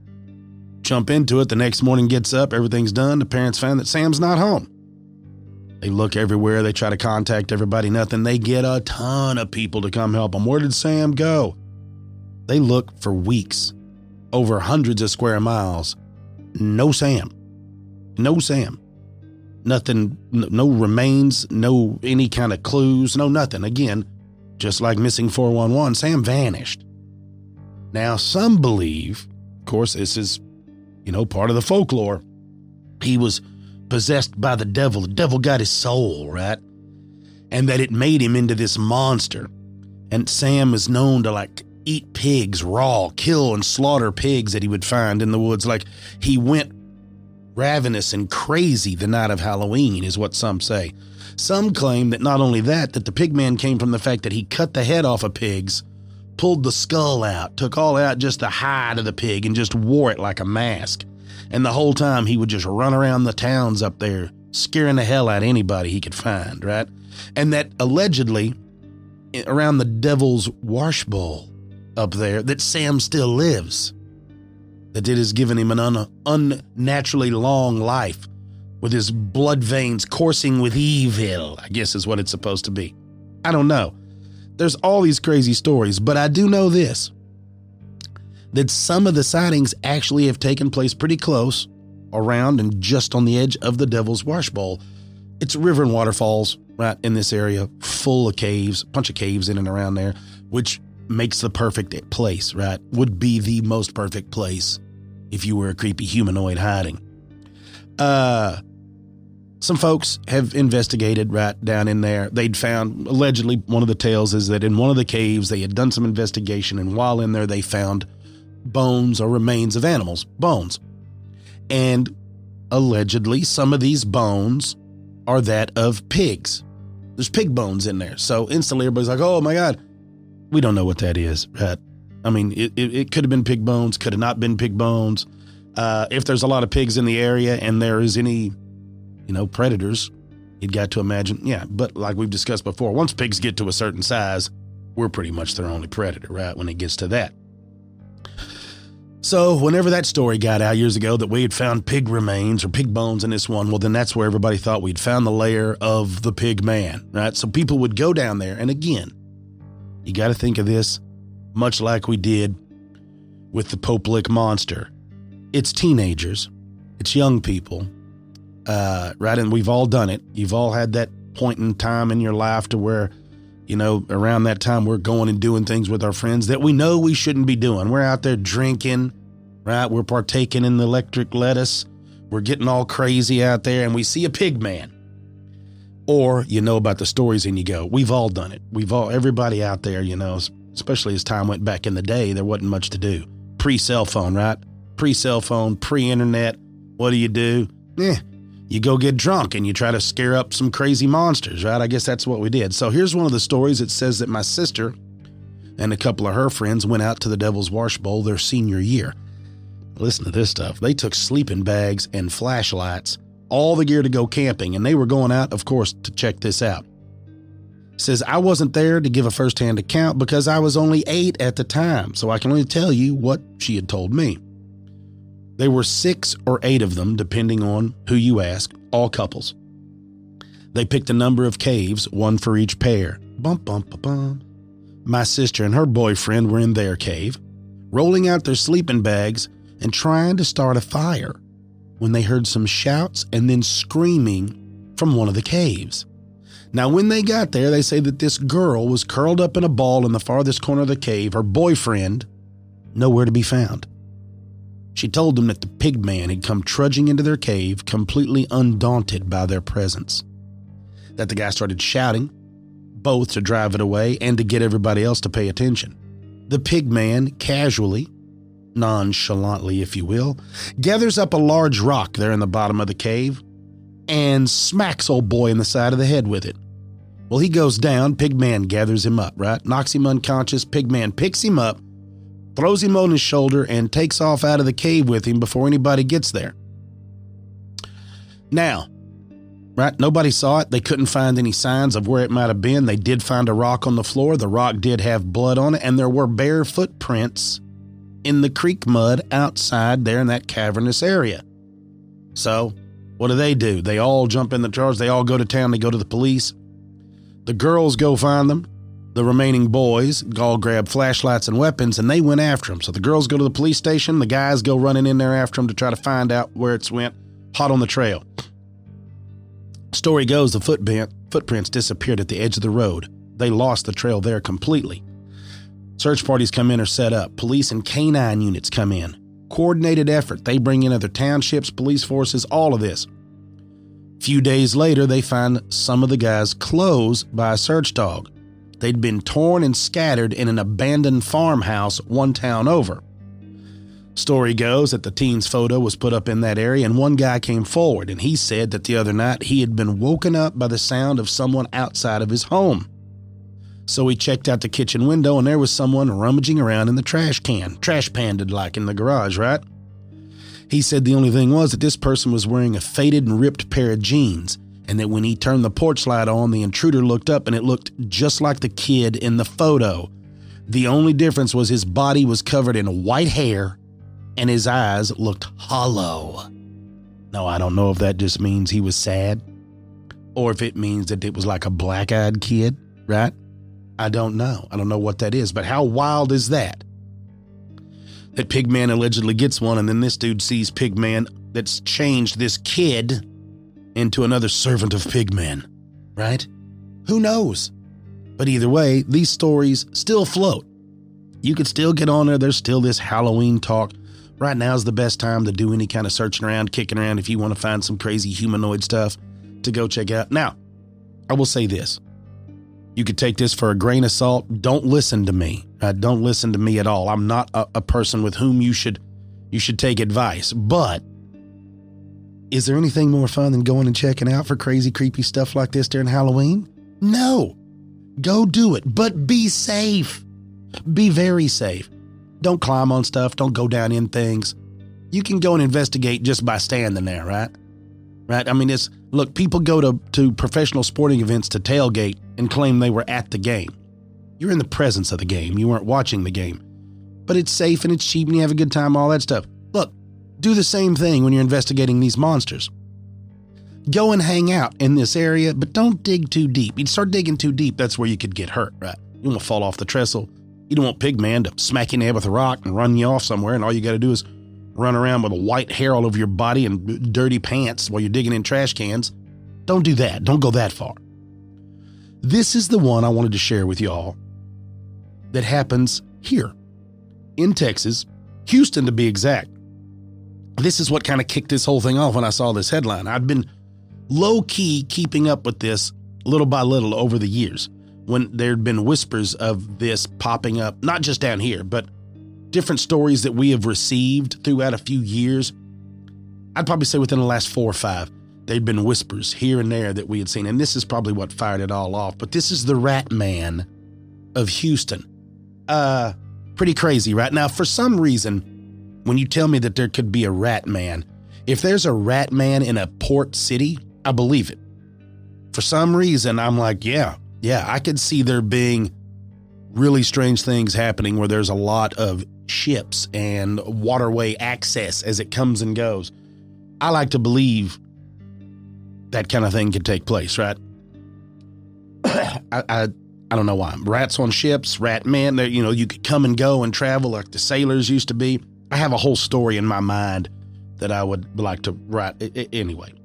A: Jump into it. The next morning gets up. Everything's done. The parents found that Sam's not home. They look everywhere. They try to contact everybody. Nothing. They get a ton of people to come help them. Where did Sam go? They look for weeks, over hundreds of square miles. No Sam. No Sam. Nothing, no remains, no any kind of clues, no nothing. Again, just like missing four one one, Sam vanished. Now, some believe, of course, this is, you know, part of the folklore, he was possessed by the devil. The devil got his soul, right? And that it made him into this monster. And Sam is known to, like, eat pigs raw, kill and slaughter pigs that he would find in the woods. Like, he went ravenous and crazy the night of Halloween, is what some say. Some claim that not only that, that the pig man came from the fact that he cut the head off of pigs, pulled the skull out, took all out just the hide of the pig, and just wore it like a mask. And the whole time he would just run around the towns up there, scaring the hell out of anybody he could find, right? And that allegedly, around the Devil's Wash Bowl up there, that Sam still lives. That it has given him an un- unnaturally long life with his blood veins coursing with evil, I guess is what it's supposed to be. I don't know. There's all these crazy stories, but I do know this, that some of the sightings actually have taken place pretty close, around and just on the edge of the Devil's Wash Bowl. It's a river and waterfalls right in this area, full of caves, a bunch of caves in and around there, which makes the perfect place, right? Would be the most perfect place if you were a creepy humanoid hiding. Uh, some folks have investigated right down in there. They'd found, allegedly, one of the tales is that in one of the caves, they had done some investigation, and while in there, they found bones or remains of animals, bones. And allegedly, some of these bones are that of pigs. There's pig bones in there. So instantly, everybody's like, oh my God, we don't know what that is, right? I mean, it, it, it could have been pig bones, could have not been pig bones. Uh, if there's a lot of pigs in the area and there is any, you know, predators, you'd got to imagine, yeah. But like we've discussed before, once pigs get to a certain size, we're pretty much their only predator, right? When it gets to that. So whenever that story got out years ago that we had found pig remains or pig bones in this one, well, then that's where everybody thought we'd found the lair of the pig man, right? So people would go down there. And again, you got to think of this much like we did with the Pope Lick monster. It's teenagers. It's young people, uh, right? And we've all done it. You've all had that point in time in your life to where, you know, around that time we're going and doing things with our friends that we know we shouldn't be doing. We're out there drinking, right? We're partaking in the electric lettuce. We're getting all crazy out there and we see a pig man. or you know about the stories and you go, we've all done it. We've all, everybody out there, you know, especially as time went back in the day, there wasn't much to do. Pre-cell phone, right? Pre-cell phone, pre-internet. What do you do? Eh, you go get drunk and you try to scare up some crazy monsters, right? I guess that's what we did. So here's one of the stories. It says that my sister and a couple of her friends went out to the Devil's Wash Bowl their senior year. Listen to this stuff. They took sleeping bags and flashlights, all the gear to go camping, and they were going out, of course, to check this out. It says, I wasn't there to give a firsthand account because I was only eight at the time, so I can only tell you what she had told me. There were six or eight of them, depending on who you ask, all couples. They picked a number of caves, one for each pair. Bump, bump, bump, bump. My sister and her boyfriend were in their cave, rolling out their sleeping bags and trying to start a fire when they heard some shouts and then screaming from one of the caves. Now, when they got there, they say that this girl was curled up in a ball in the farthest corner of the cave, her boyfriend nowhere to be found. She told them that the pig man had come trudging into their cave, completely undaunted by their presence. That the guy started shouting, both to drive it away and to get everybody else to pay attention. The pig man casually, nonchalantly if you will, gathers up a large rock there in the bottom of the cave and smacks old boy in the side of the head with it. Well, he goes down, pig man gathers him up, right? Knocks him unconscious, pig man picks him up, throws him on his shoulder, and takes off out of the cave with him before anybody gets there. Now, right, nobody saw it. They couldn't find any signs of where it might have been. They did find a rock on the floor. The rock did have blood on it, and there were bare footprints in the creek mud outside there in that cavernous area. So, what do they do? They all jump in the charge. They all go to town. They go to the police. The girls go find them. The remaining boys all grab flashlights and weapons, and they went after them. So the girls go to the police station. The guys go running in there after them to try to find out where it's went. Hot on the trail. Story goes the footprint, footprints disappeared at the edge of the road. They lost the trail there completely. Search parties come in or set up. Police and canine units come in. Coordinated effort. They bring in other townships, police forces, all of this. Few days later, they find some of the guys' clothes by a search dog. They'd been torn and scattered in an abandoned farmhouse one town over. Story goes that the teen's photo was put up in that area, and one guy came forward, and he said that the other night he had been woken up by the sound of someone outside of his home. So he checked out the kitchen window, and there was someone rummaging around in the trash can, trash panded like in the garage, right? He said the only thing was that this person was wearing a faded and ripped pair of jeans, and that when he turned the porch light on, the intruder looked up and it looked just like the kid in the photo. The only difference was his body was covered in white hair and his eyes looked hollow. Now, I don't know if that just means he was sad or if it means that it was like a black-eyed kid, right? I don't know. I don't know what that is, but how wild is that? That Pigman allegedly gets one, and then this dude sees Pigman that's changed this kid into another servant of Pigman, right? Who knows? But either way, these stories still float. You could still get on there. There's still this Halloween talk. Right now is the best time to do any kind of searching around, kicking around if you want to find some crazy humanoid stuff to go check out. Now, I will say this. You could take this for a grain of salt. Don't listen to me. Right? Don't listen to me at all. I'm not a, a person with whom you should you should take advice. But is there anything more fun than going and checking out for crazy, creepy stuff like this during Halloween? No. Go do it, but be safe. Be very safe. Don't climb on stuff. Don't go down in things. You can go and investigate just by standing there, right? Right? I mean, it's, look, people go to, to professional sporting events to tailgate and claim they were at the game. You're in the presence of the game. You weren't watching the game. But it's safe and it's cheap and you have a good time, all that stuff. Look, do the same thing when you're investigating these monsters. Go and hang out in this area, but don't dig too deep. You'd start digging too deep, that's where you could get hurt, right? You don't want to fall off the trestle. You don't want Pigman to smack you in the head with a rock and run you off somewhere, and all you got to do is run around with white hair all over your body and dirty pants while you're digging in trash cans. Don't do that. Don't go that far. This is the one I wanted to share with y'all that happens here in Texas, Houston to be exact. This is what kind of kicked this whole thing off when I saw this headline. I'd been low-key keeping up with this little by little over the years when there'd been whispers of this popping up, not just down here, but different stories that we have received throughout a few years. I'd probably say within the last four or five, there'd been whispers here and there that we had seen. And this is probably what fired it all off. But this is the Rat Man of Houston. Uh, pretty crazy, right? Now, for some reason, when you tell me that there could be a Rat Man, if there's a Rat Man in a port city, I believe it. For some reason, I'm like, yeah, yeah, I could see there being really strange things happening where there's a lot of ships and waterway access as it comes and goes. I like to believe that kind of thing could take place, right? I, I I don't know why. Rats on ships, rat men, you know, you could come and go and travel like the sailors used to be. I have a whole story in my mind that I would like to write. Anyway,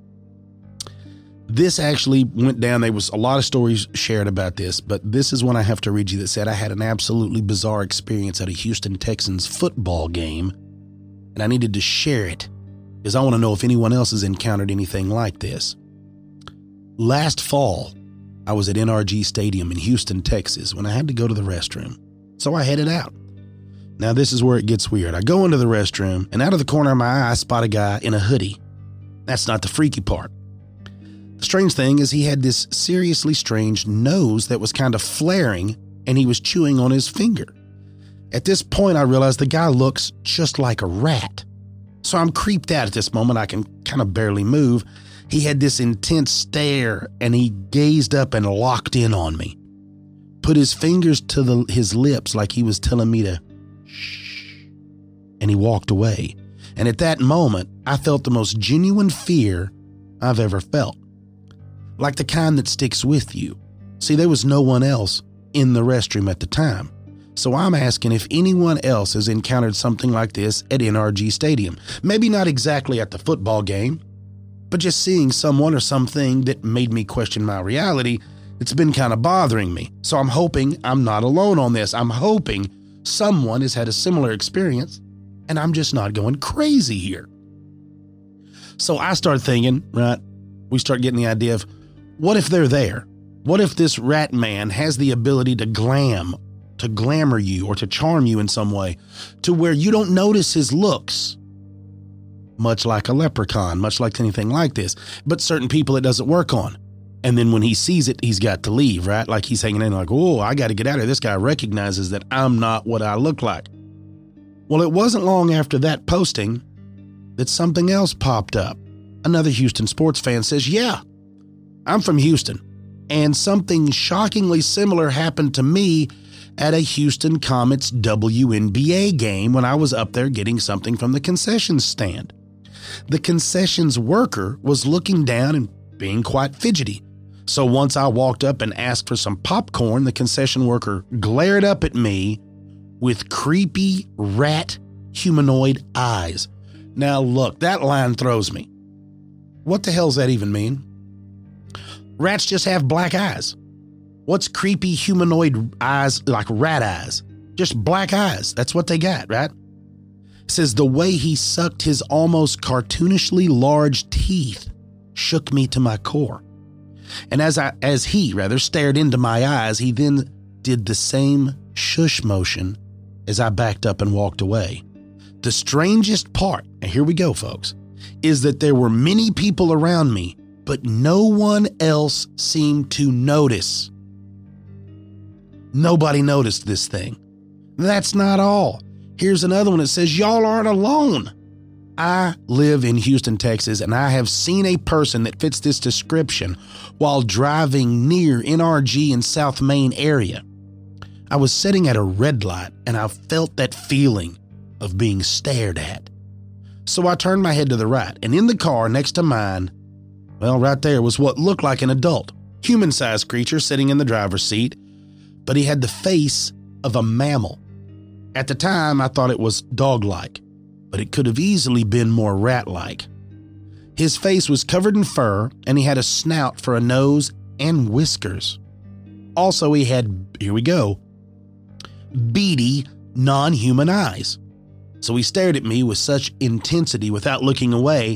A: this actually went down. There was a lot of stories shared about this, but this is one I have to read you that said I had an absolutely bizarre experience at a Houston Texans football game, and I needed to share it because I want to know if anyone else has encountered anything like this. Last fall, I was at N R G Stadium in Houston, Texas, when I had to go to the restroom, so I headed out. Now, this is where it gets weird. I go into the restroom, and out of the corner of my eye, I spot a guy in a hoodie. That's not the freaky part. The strange thing is he had this seriously strange nose that was kind of flaring, and he was chewing on his finger. At this point, I realized the guy looks just like a rat. So I'm creeped out at this moment. I can kind of barely move. He had this intense stare, and he gazed up and locked in on me. Put his fingers to the, his lips like he was telling me to shh, and he walked away. And at that moment, I felt the most genuine fear I've ever felt. Like the kind that sticks with you. See, there was no one else in the restroom at the time. So I'm asking if anyone else has encountered something like this at N R G Stadium. Maybe not exactly at the football game, but just seeing someone or something that made me question my reality. It's been kind of bothering me. So I'm hoping I'm not alone on this. I'm hoping someone has had a similar experience and I'm just not going crazy here. So I start thinking, right, we start getting the idea of, what if they're there? What if this rat man has the ability to glam, to glamour you or to charm you in some way to where you don't notice his looks? Much like a leprechaun, much like anything like this. But certain people it doesn't work on. And then when he sees it, he's got to leave, right? Like he's hanging in like, oh, I got to get out of here. This guy recognizes that I'm not what I look like. Well, it wasn't long after that posting that something else popped up. Another Houston sports fan says, yeah, I'm from Houston, and something shockingly similar happened to me at a Houston Comets W N B A game when I was up there getting something from the concession stand. The concessions worker was looking down and being quite fidgety. So once I walked up and asked for some popcorn, the concession worker glared up at me with creepy rat humanoid eyes. Now look, that line throws me. What the hell does that even mean? Rats just have black eyes. What's creepy humanoid eyes like rat eyes? Just black eyes. That's what they got, right? It says the way he sucked his almost cartoonishly large teeth shook me to my core. And as I, as he rather stared into my eyes, he then did the same shush motion as I backed up and walked away. The strangest part, and here we go, folks, is that there were many people around me, but no one else seemed to notice. Nobody noticed this thing. That's not all. Here's another one that says, y'all aren't alone. I live in Houston, Texas, and I have seen a person that fits this description while driving near N R G in South Main area. I was sitting at a red light, and I felt that feeling of being stared at. So I turned my head to the right, and in the car next to mine, well, right there was what looked like an adult, human-sized creature sitting in the driver's seat, but he had the face of a mammal. At the time, I thought it was dog-like, but it could have easily been more rat-like. His face was covered in fur, and he had a snout for a nose and whiskers. Also, he had, here we go, beady, non-human eyes. So he stared at me with such intensity without looking away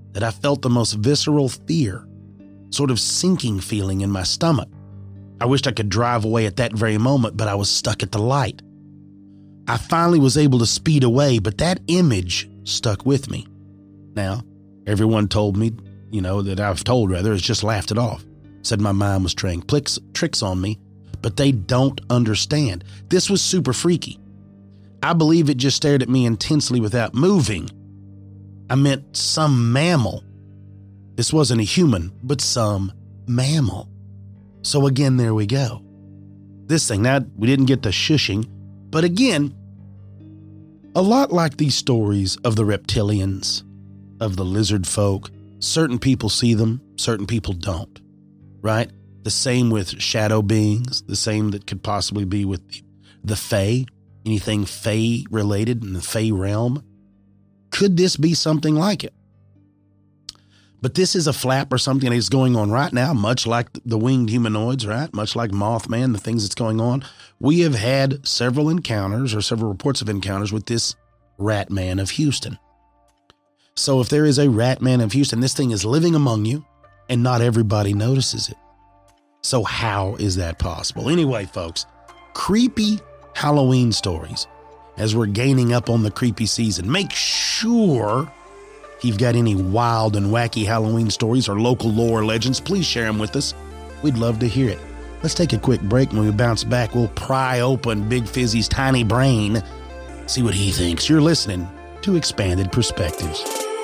A: that I felt the most visceral fear, sort of sinking feeling in my stomach. I wished I could drive away at that very moment, but I was stuck at the light. I finally was able to speed away, but that image stuck with me. Now, everyone told me, you know, that I've told rather, has just laughed it off. Said my mind was playing tricks, tricks on me, but they don't understand. This was super freaky. I believe it just stared at me intensely without moving. I meant some mammal. This wasn't a human, but some mammal. So again, there we go. This thing, now we didn't get the shushing, but again, a lot like these stories of the reptilians, of the lizard folk, certain people see them, certain people don't, right? The same with shadow beings, the same that could possibly be with the Fae, anything Fae related in the Fae realm. Could this be something like it? But this is a flap or something that is going on right now, much like the winged humanoids, right? Much like Mothman, the things that's going on. We have had several encounters or several reports of encounters with this Rat Man of Houston. So if there is a Rat Man of Houston, this thing is living among you and not everybody notices it. So how is that possible? Anyway, folks, creepy Halloween stories as we're gaining up on the creepy season. Make sure if you've got any wild and wacky Halloween stories or local lore legends, please share them with us. We'd love to hear it. Let's take a quick break. When we bounce back, we'll pry open Big Fizzy's tiny brain, see what he thinks. You're listening to Expanded Perspectives.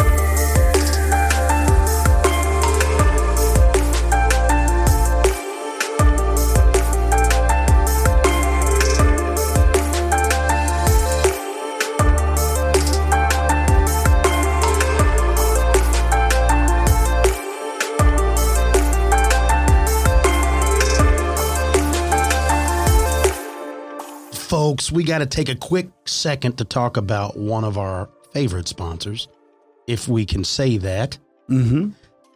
A: Folks, we got to take a quick second to talk about one of our favorite sponsors, if we can say that.
B: Mm-hmm.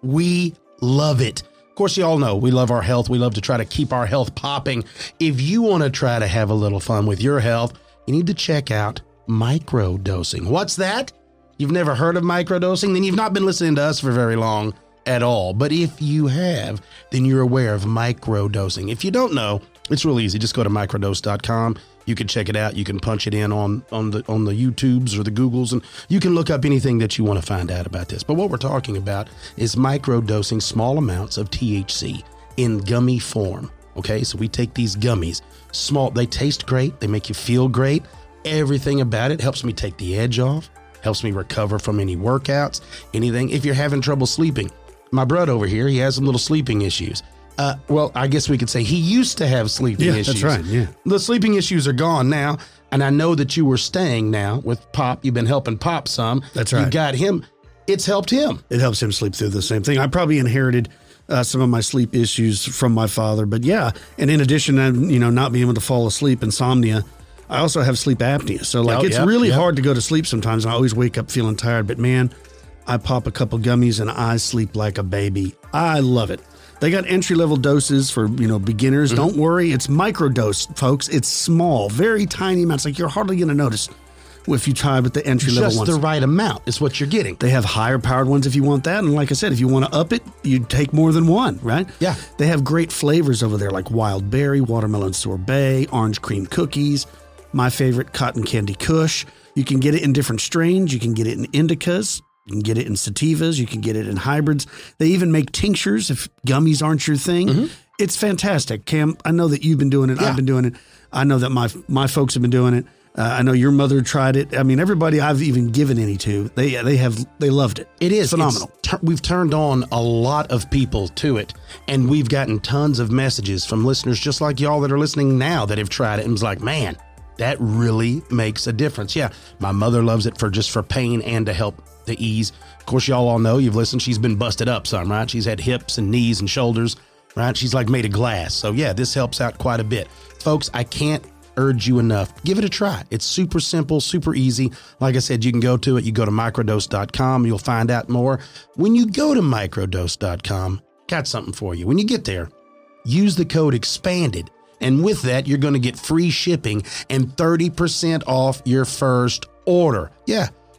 A: We love it. Of course, you all know we love our health. We love to try to keep our health popping. If you want to try to have a little fun with your health, you need to check out microdosing. What's that? You've never heard of microdosing? Then you've not been listening to us for very long at all. But if you have, then you're aware of microdosing. If you don't know, it's real easy. Just go to microdose dot com. You can check it out. You can punch it in on, on the on the YouTubes or the Googles, and you can look up anything that you want to find out about this. But what we're talking about is microdosing small amounts of T H C in gummy form. Okay, so we take these gummies, small, they taste great. They make you feel great. Everything about it helps me take the edge off, helps me recover from any workouts, anything. If you're having trouble sleeping, my brother over here, he has some little sleeping issues. Uh, well, I guess we could say he used to have sleeping
B: yeah,
A: issues.
B: That's right, yeah.
A: The sleeping issues are gone now, and I know that you were staying now with Pop. You've been helping Pop some.
B: That's right.
A: You got him. It's helped him.
B: It helps him sleep through the same thing. I probably inherited uh, some of my sleep issues from my father, but yeah. And in addition to, you know, not being able to fall asleep, insomnia, I also have sleep apnea. So like,
A: Oh,
B: it's
A: yep,
B: really
A: yep.
B: hard to go to sleep sometimes. I always wake up feeling tired, but man, I pop a couple gummies and I sleep like a baby. I love it. They got entry-level doses for, you know, beginners. Mm-hmm. Don't worry. It's microdose, folks. It's small, very tiny amounts. Like, you're hardly going to notice if you try with the entry-level
A: Just
B: ones.
A: the right amount is what you're getting.
B: They have higher-powered ones if you want that. And like I said, if you want to up it, you take more than one, right?
A: Yeah.
B: They have great flavors over there, like wild berry, watermelon sorbet, orange cream cookies, my favorite, cotton candy kush. You can get it in different strains. You can get it in indicas. You can get it in sativas. You can get it in hybrids. They even make tinctures if gummies aren't your thing. Mm-hmm. It's fantastic. Cam, I know that you've been doing it. Yeah. I've been doing it. I know that my my folks have been doing it. Uh, I know your mother tried it. I mean, everybody I've even given any to, they they have they loved it.
A: It is
B: phenomenal.
A: T- we've turned on a lot of people to it, and we've gotten tons of messages from listeners just like y'all that are listening now that have tried it and was like, man, that really makes a difference. Yeah, my mother loves it for just for pain and to help the ease. Of course, y'all all know, you've listened, she's been busted up some, right? She's had hips and knees and shoulders, right? She's like made of glass. So yeah, this helps out quite a bit. Folks, I can't urge you enough. Give it a try. It's super simple, super easy. Like I said, you can go to it. You go to microdose dot com. You'll find out more. When you go to microdose dot com, got something for you. When you get there, use the code EXPANDED. And with that, you're going to get free shipping and thirty percent off your first order. Yeah.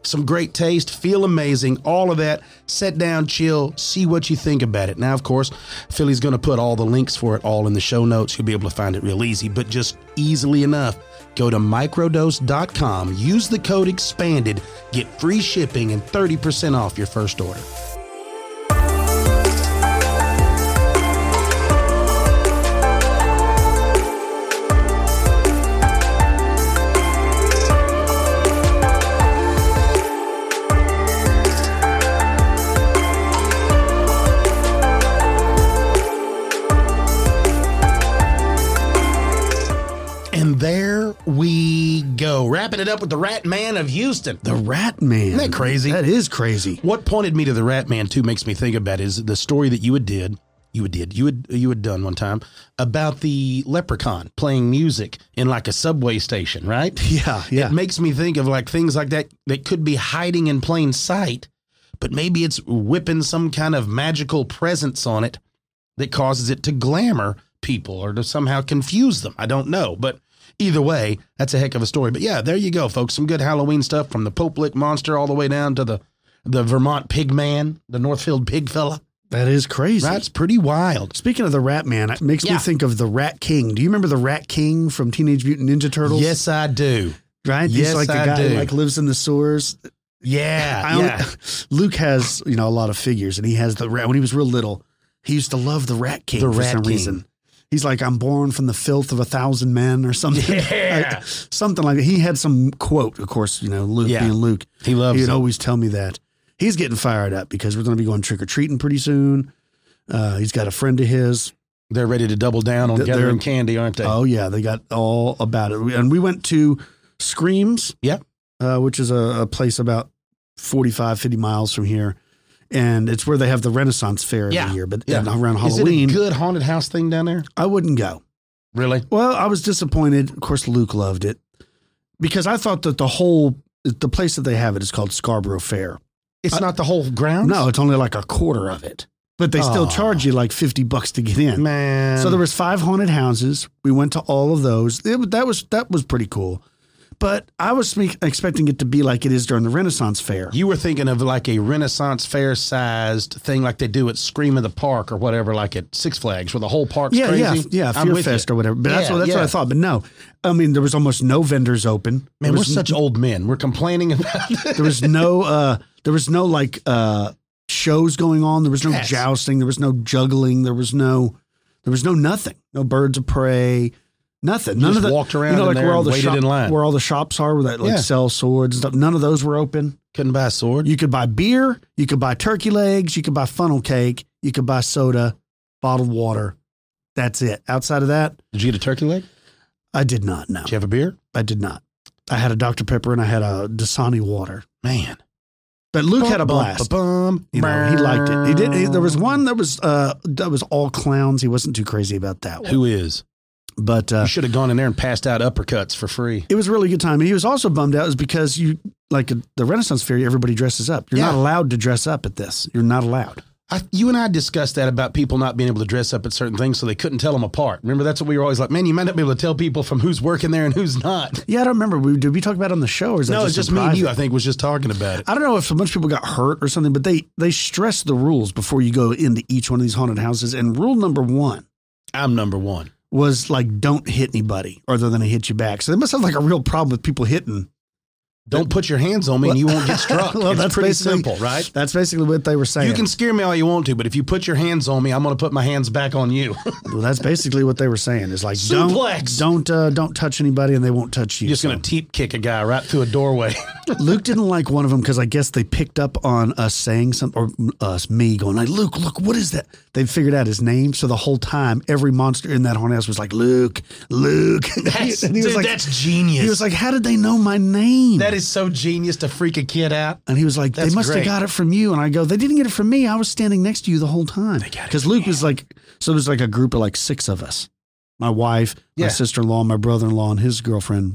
A: some great taste, feel amazing, all of that. Sit down, chill, see what you think about it. Now, of course, Philly's going to put all the links for it all in the show notes. You'll be able to find it real easy, but just easily enough. Go to microdose dot com, use the code EXPANDED, get free shipping and thirty percent off your first order. There we go. Wrapping it up with the Rat Man of Houston.
B: The Rat Man.
A: Isn't that crazy?
B: That is crazy.
A: What pointed me to the Rat Man, too, makes me think about is the story that you had did, you had did, you had, you had done one time about the leprechaun playing music in like a subway station, right?
B: Yeah, yeah.
A: It makes me think of like things like that that could be hiding in plain sight, but maybe it's whipping some kind of magical presence on it that causes it to glamour people or to somehow confuse them. I don't know, but either way, that's a heck of a story. But yeah, there you go, folks. Some good Halloween stuff from the Pope Lick Monster all the way down to the, the Vermont Pig Man, the Northfield Pig Fella.
B: That is crazy.
A: That's pretty wild.
B: Speaking of the Rat Man, it makes
A: yeah.
B: me think of the Rat King. Do you remember the Rat King from Teenage Mutant Ninja Turtles?
A: Yes, I do.
B: Right?
A: Yes,
B: He's like the
A: I
B: guy
A: do.
B: who like lives in the sewers.
A: Yeah,
B: I
A: yeah.
B: only, Luke has, you know, a lot of figures, and he has the rat. When he was real little, he used to love the Rat King
A: The
B: for
A: Rat
B: some
A: King.
B: reason. He's like, I'm born from the filth of a thousand men or something.
A: Yeah.
B: Like, something like that. He had some quote, of course, you know, Luke
A: Yeah.
B: being Luke.
A: He loves
B: He'd
A: it.
B: always tell me that. He's getting fired up because we're going to be going trick-or-treating pretty soon. Uh, he's got a friend of his.
A: They're ready to double down on
B: They're-
A: gathering candy, aren't they?
B: Oh, yeah. They got all about it. And we went to Screams,
A: Yeah.
B: uh, which is a, a place about forty-five, fifty miles from here. And it's where they have the Renaissance Fair every
A: Yeah.
B: year. But
A: Yeah.
B: around
A: Is
B: Halloween,
A: it a good haunted house thing down there?
B: I wouldn't go.
A: Really?
B: Well, I was disappointed. Of course, Luke loved it because I thought that the whole, the place that they have it is called Scarborough Fair.
A: It's
B: I-
A: not the whole grounds?
B: No, it's only like a quarter of it, but they still
A: Aw.
B: charge you like fifty bucks to get in.
A: Man.
B: So there was five haunted houses. We went to all of those. It, that was, that was pretty cool. But I was me- expecting it to be like it is during the Renaissance Fair.
A: You were thinking of like a Renaissance fair sized thing like they do at Scream of the Park or whatever, like at Six Flags, where the whole park's
B: yeah,
A: crazy.
B: yeah, yeah,
A: I'm
B: Fear
A: with
B: Fest
A: you.
B: or whatever. But that's,
A: Yeah,
B: what, that's
A: yeah.
B: what I thought. But no, I mean, there was almost no vendors open.
A: Man,
B: There
A: we're
B: was
A: such old men. We're complaining about it.
B: There was no, uh, there was no like uh, shows going on. There was no
A: Yes.
B: jousting. There was no juggling. There was no, there was no nothing. No birds of prey. Nothing.
A: You
B: None
A: just
B: of the
A: walked around
B: You know,
A: in
B: like
A: there
B: where all
A: and
B: the
A: waited
B: shop,
A: in line.
B: where all the shops are, where that like
A: Yeah.
B: sell swords and stuff. None of those were open.
A: Couldn't buy a sword.
B: You could buy beer. You could buy turkey legs. You could buy funnel cake. You could buy soda, bottled water. That's it. Outside of that,
A: Did you get a turkey leg?
B: I did not. No,
A: Did you have a beer?
B: I did not. I had a Doctor Pepper and I had a Dasani water.
A: Man.
B: But Luke had a
A: Bum,
B: blast.
A: bum, bum.
B: You know, he liked it. He did. He, there was one that was uh, that was all clowns. He wasn't too crazy about that one.
A: Who is?
B: But uh,
A: You should have gone in there and passed out uppercuts for free.
B: it was a really good time. And he was also bummed out is because you like at the Renaissance Fair, everybody dresses up. You're
A: Yeah.
B: not allowed to dress up at this. You're not allowed.
A: I, you and I discussed that about people not being able to dress up at certain things so they couldn't tell them apart. Remember, that's what we were always like, man, you might not be able to tell people from who's working there and who's not.
B: Yeah, I don't remember. We, did we talk about it on the show? Or is that
A: No,
B: just
A: it's just
B: in
A: me and you, I
B: private?
A: think, was just talking about it.
B: I don't know if a bunch of people got hurt or something, but they they stress the rules before you go into each one of these haunted houses. And rule number one
A: I'm number one.
B: was like, don't hit anybody or they're going to hit you back. So they must have like a real problem with people hitting.
A: Don't put your hands on me and you won't get struck.
B: Well,
A: it's
B: that's
A: pretty
B: basically-
A: simple, right?
B: That's basically what they were saying.
A: You can scare me all you want to, but if you put your hands on me, I'm going to put my hands back on you.
B: Well, that's basically what they were saying. Is like
A: Suplex.
B: don't don't uh, don't touch anybody, and they won't touch you.
A: You're just
B: So
A: going to teep kick a guy right through a doorway.
B: Luke didn't like one of them because I guess they picked up on us saying something, or us me going like, Luke, look, what is that? They figured out his name, so the whole time every monster in that haunted house was like, Luke, Luke.
A: That's,
B: And he was
A: dude,
B: like,
A: that's genius.
B: he was like, how did they know my name?
A: that is so genius to freak a kid out.
B: And he was like,
A: That's
B: they must
A: great.
B: have got it from you. And I go, they didn't get it from me. I was standing next to you the whole time.
A: got it
B: Because
A: from
B: Luke was like, so there's like a group of like six of us. My wife,
A: Yeah.
B: my sister-in-law, my brother-in-law, and his girlfriend,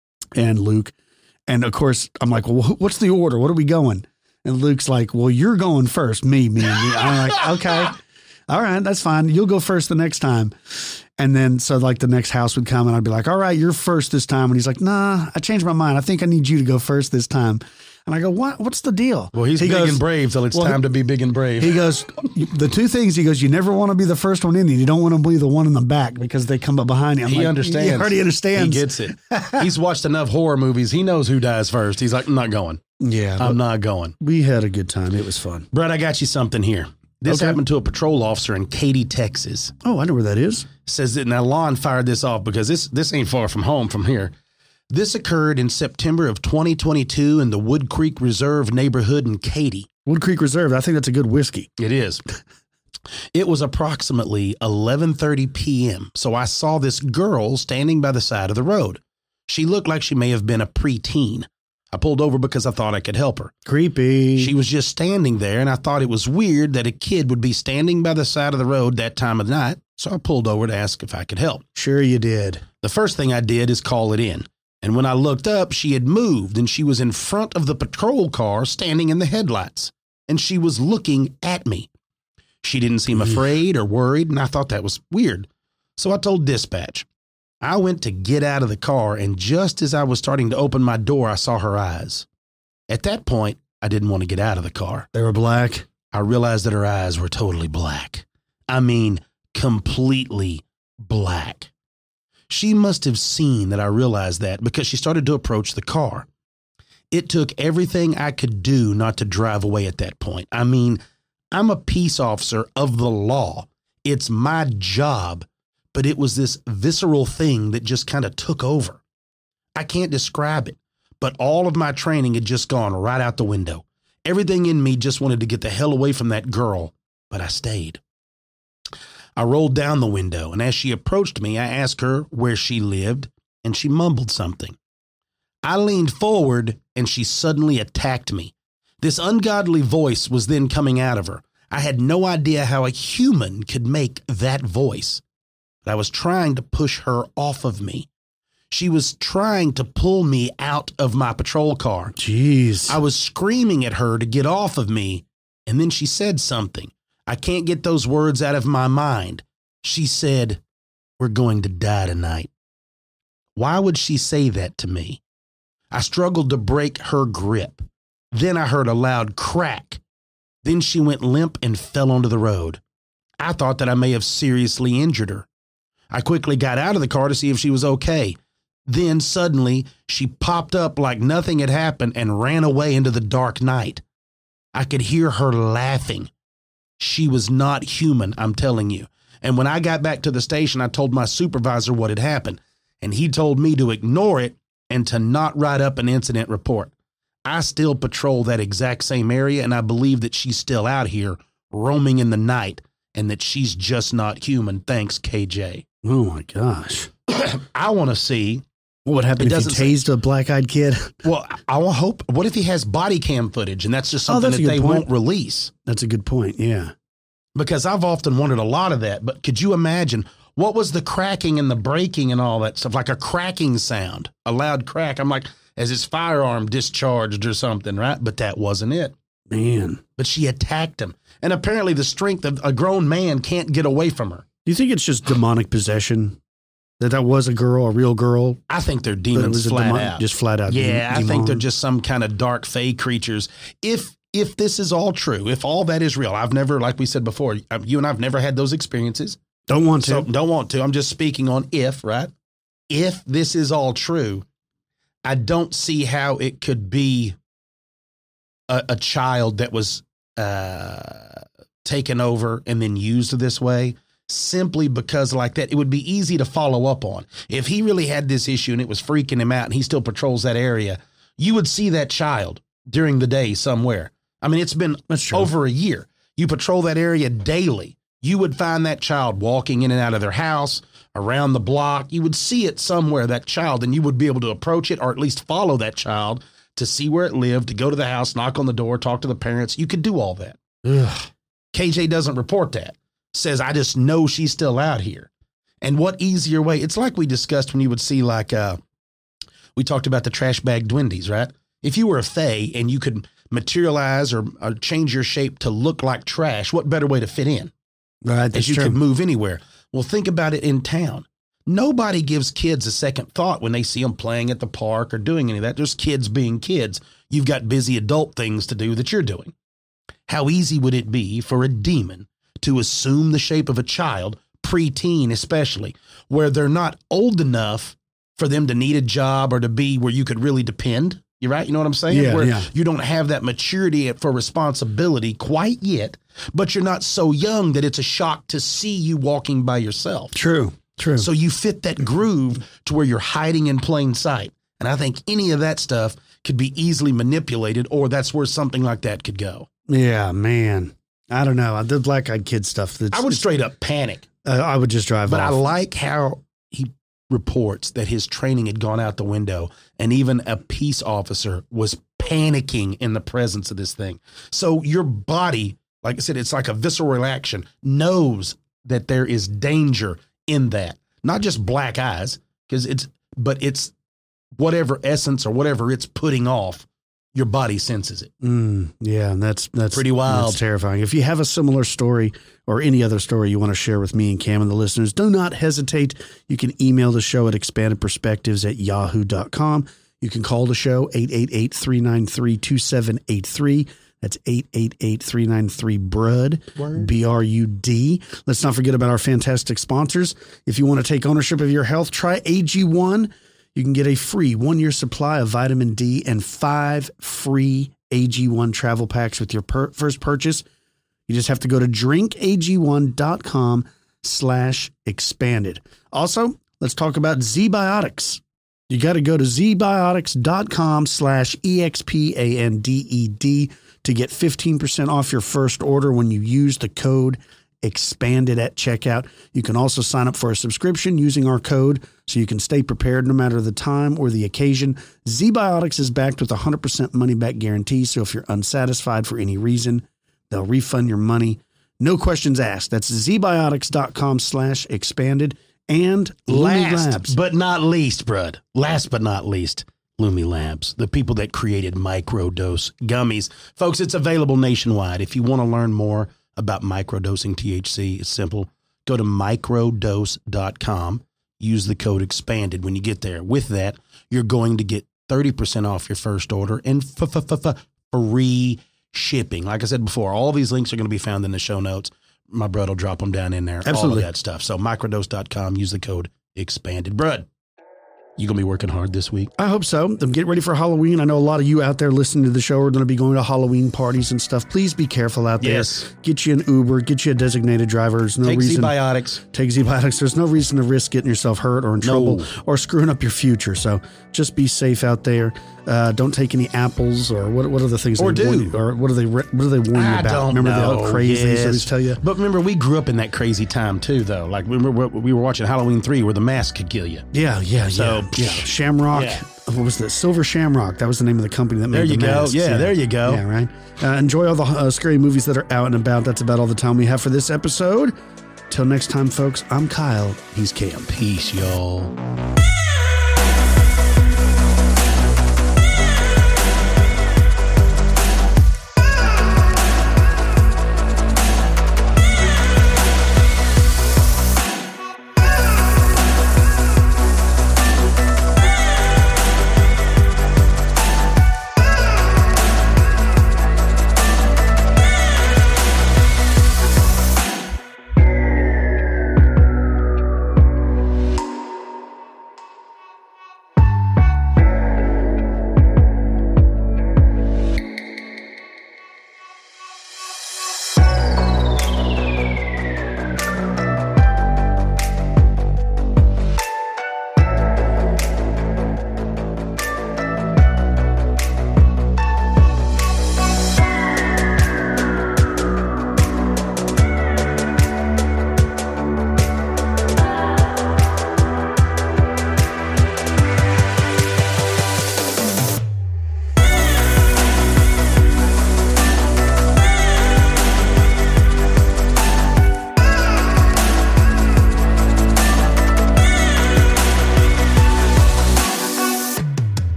B: and Luke. And of course, I'm like, well, wh- what's the order? What are we going? And Luke's like, well, you're going first. Me, me, and me. I'm like, okay. All right, that's fine. You'll go first the next time. And then, so like the next house would come and I'd be like, all right, you're first this time. And he's like, nah, I changed my mind. I think I need you to go first this time. And I go, what? What's the deal?
A: Well, he's
B: he
A: big
B: goes,
A: and brave till it's
B: well,
A: time to be big and brave.
B: He goes, the two things, he goes, you never want to be the first one in, and you don't want to be the one in the back because they come up behind you. I'm
A: he
B: like,
A: understands.
B: He already understands.
A: He gets it. He's watched enough horror movies. He knows who dies first. He's like, I'm not going.
B: Yeah.
A: I'm not going.
B: We had a good time. It was fun.
A: Brett, I got you something here. This
B: Okay.
A: happened to a patrol officer in Katy, Texas.
B: Oh, I know where that is.
A: Says that now Lon fired this off because this this ain't far from home from here. This occurred in September of twenty twenty-two in the Wood Creek Reserve neighborhood in Katy.
B: Wood Creek Reserve. I think that's a good whiskey.
A: It is. It was approximately eleven thirty p.m. So I saw this girl standing by the side of the road. She looked like she may have been a preteen. I pulled over because I thought I could help her.
B: Creepy.
A: She was just standing there, and I thought it was weird that a kid would be standing by the side of the road that time of night, so I pulled over to ask if I could help.
B: Sure you did.
A: The first thing I did is call it in, and when I looked up, she had moved, and she was in front of the patrol car standing in the headlights, and she was looking at me. She didn't seem afraid or worried, and I thought that was weird, so I told dispatch. I went to get out of the car, and just as I was starting to open my door, I saw her eyes. At that point, I didn't want to get out of the car.
B: They were black.
A: I realized that her eyes were totally black. I mean, completely black. She must have seen that I realized that because she started to approach the car. It took everything I could do not to drive away at that point. I mean, I'm a peace officer of the law. It's my job. But it was this visceral thing that just kind of took over. I can't describe it, but all of my training had just gone right out the window. Everything in me just wanted to get the hell away from that girl, but I stayed. I rolled down the window, and as she approached me, I asked her where she lived, and she mumbled something. I leaned forward, and she suddenly attacked me. This ungodly voice was then coming out of her. I had no idea how a human could make that voice. I was trying to push her off of me. She was trying to pull me out of my patrol car.
B: Jeez.
A: I was screaming at her to get off of me, and then she said something. I can't get those words out of my mind. She said, "We're going to die tonight." Why would she say that to me? I struggled to break her grip. Then I heard a loud crack. Then she went limp and fell onto the road. I thought that I may have seriously injured her. I quickly got out of the car to see if she was okay. Then suddenly she popped up like nothing had happened and ran away into the dark night. I could hear her laughing. She was not human, I'm telling you. And when I got back to the station, I told my supervisor what had happened, and he told me to ignore it and to not write up an incident report. I still patrol that exact same area, and I believe that she's still out here roaming in the night and that she's just not human. Thanks, K J.
B: Oh, my gosh.
A: I want to see.
B: What would happen
A: It
B: if you
A: doesn't
B: tased a black-eyed kid?
A: Well, I will hope. What if he has body cam footage and that's just
B: Oh,
A: something
B: that's a
A: that
B: good
A: they
B: point.
A: won't release?
B: That's a good point, yeah.
A: Because I've often wondered a lot of that. But could you imagine what was the cracking and the breaking and all that stuff? Like a cracking sound, a loud crack. I'm like, as his firearm discharged or something, right? But that wasn't it.
B: Man.
A: But she attacked him. And apparently the strength of a grown man can't get away from her.
B: Do you think it's just demonic possession? That that was a girl, a real girl?
A: I think they're
B: But it
A: demons
B: was a
A: flat
B: demon-
A: out.
B: Just flat out.
A: Yeah, I
B: demon.
A: think they're just some kind of dark fae creatures. If if this is all true, if all that is real, I've never, like we said before, you and I've never had those experiences.
B: Don't want to.
A: So don't want to. I'm just speaking on if, right? If this is all true, I don't see how it could be a, a child that was uh, taken over and then used this way. Simply because like that, it would be easy to follow up on. If he really had this issue and it was freaking him out and he still patrols that area, you would see that child during the day somewhere. I mean, it's been
B: That's true.
A: over a year. You patrol that area daily. You would find that child walking in and out of their house, around the block. You would see it somewhere, that child, and you would be able to approach it or at least follow that child to see where it lived, to go to the house, knock on the door, talk to the parents. You could do all that.
B: Ugh.
A: K J doesn't report that. Says, I just know she's still out here. And what easier way? It's like we discussed when you would see like, uh, we talked about the trash bag dwindies, right? If you were a fae and you could materialize or, or change your shape to look like trash, what better way to fit in?
B: Right,
A: As
B: that's
A: you
B: true.
A: could move anywhere. Well, think about it in town. Nobody gives kids a second thought when they see them playing at the park or doing any of that. There's kids being kids. You've got busy adult things to do that you're doing. How easy would it be for a demon to assume the shape of a child, preteen especially, where they're not old enough for them to need a job or to be where you could really depend? You're right. You know what I'm saying?
B: Yeah,
A: where
B: yeah.
A: you don't have that maturity for responsibility quite yet, but you're not so young that it's a shock to see you walking by yourself.
B: True, true.
A: So you fit that groove to where you're hiding in plain sight. And I think any of that stuff could be easily manipulated, or that's where something like that could go.
B: Yeah, man. I don't know. The black-eyed kid stuff.
A: I would straight up panic.
B: Uh, I would just drive
A: But
B: off.
A: I like how he reports that his training had gone out the window, and even a peace officer was panicking in the presence of this thing. So your body, like I said, it's like a visceral reaction, knows that there is danger in that. Not just black eyes, because it's, but it's whatever essence or whatever it's putting off, your body senses it.
B: Mm, yeah, that's that's
A: pretty wild.
B: That's terrifying. If you have a similar story or any other story you want to share with me and Cam and the listeners, do not hesitate. You can email the show at expanded perspectives at yahoo dot com. You can call the show eight eight eight, three nine three, two seven eight three. That's eight eight eight, three nine three, B R U D, B R U D. Let's not forget about our fantastic sponsors. If you want to take ownership of your health, try A G one. You can get a free one-year supply of vitamin D and five free A G one travel packs with your per- first purchase. You just have to go to drinkag1.com slash expanded. Also, let's talk about Z-Biotics. You got to go to zbiotics.com slash E-X-P-A-N-D-E-D to get fifteen percent off your first order when you use the code expanded at checkout. You can also sign up for a subscription using our code so you can stay prepared no matter the time or the occasion. Z-Biotics is backed with a one hundred percent money-back guarantee, so if you're unsatisfied for any reason, they'll refund your money. No questions asked. That's zbiotics.com slash expanded. And Lumi
A: Last
B: Labs.
A: but not least, Brud, last but not least, Lumi Labs, the people that created microdose gummies. Folks, it's available nationwide. If you want to learn more about microdosing T H C, it's simple. Go to microdose dot com. Use the code expanded when you get there. With that, you're going to get thirty percent off your first order and f- f- f- free shipping. Like I said before, all these links are going to be found in the show notes. My brother will drop them down in there.
B: Absolutely.
A: All of that stuff. So microdose dot com, use the code expanded. Brud, you going to be working hard this week?
B: I hope so. I'm getting ready for Halloween. I know a lot of you out there listening to the show are going to be going to Halloween parties and stuff. Please be careful out there.
A: Yes.
B: Get you an Uber. Get you a designated driver. There's no
A: Take
B: reason.
A: Z-Biotics.
B: Take Z-Biotics. There's no reason to risk getting yourself hurt or in trouble
A: No.
B: or screwing up your future. So just be safe out there. Uh, don't take any apples or what? What are the things?
A: Or
B: they
A: do.
B: warn you, or what do they? What do they warn you
A: I
B: about?
A: don't
B: Remember
A: know.
B: the crazy things they
A: Yes.
B: always tell you.
A: But remember, we grew up in that crazy time too, though. Like we were, we were watching Halloween three, where the mask could kill you.
B: Yeah, yeah,
A: So,
B: yeah. yeah. Shamrock.
A: Yeah.
B: What was that? Silver Shamrock. That was the name of the company that made
A: There
B: the
A: you go.
B: masks.
A: Yeah, there you go.
B: Yeah, right. Uh, enjoy all the uh, scary movies that are out and about. That's about all the time we have for this episode. Till next time, folks. I'm Kyle. He's Cam.
A: Peace, y'all.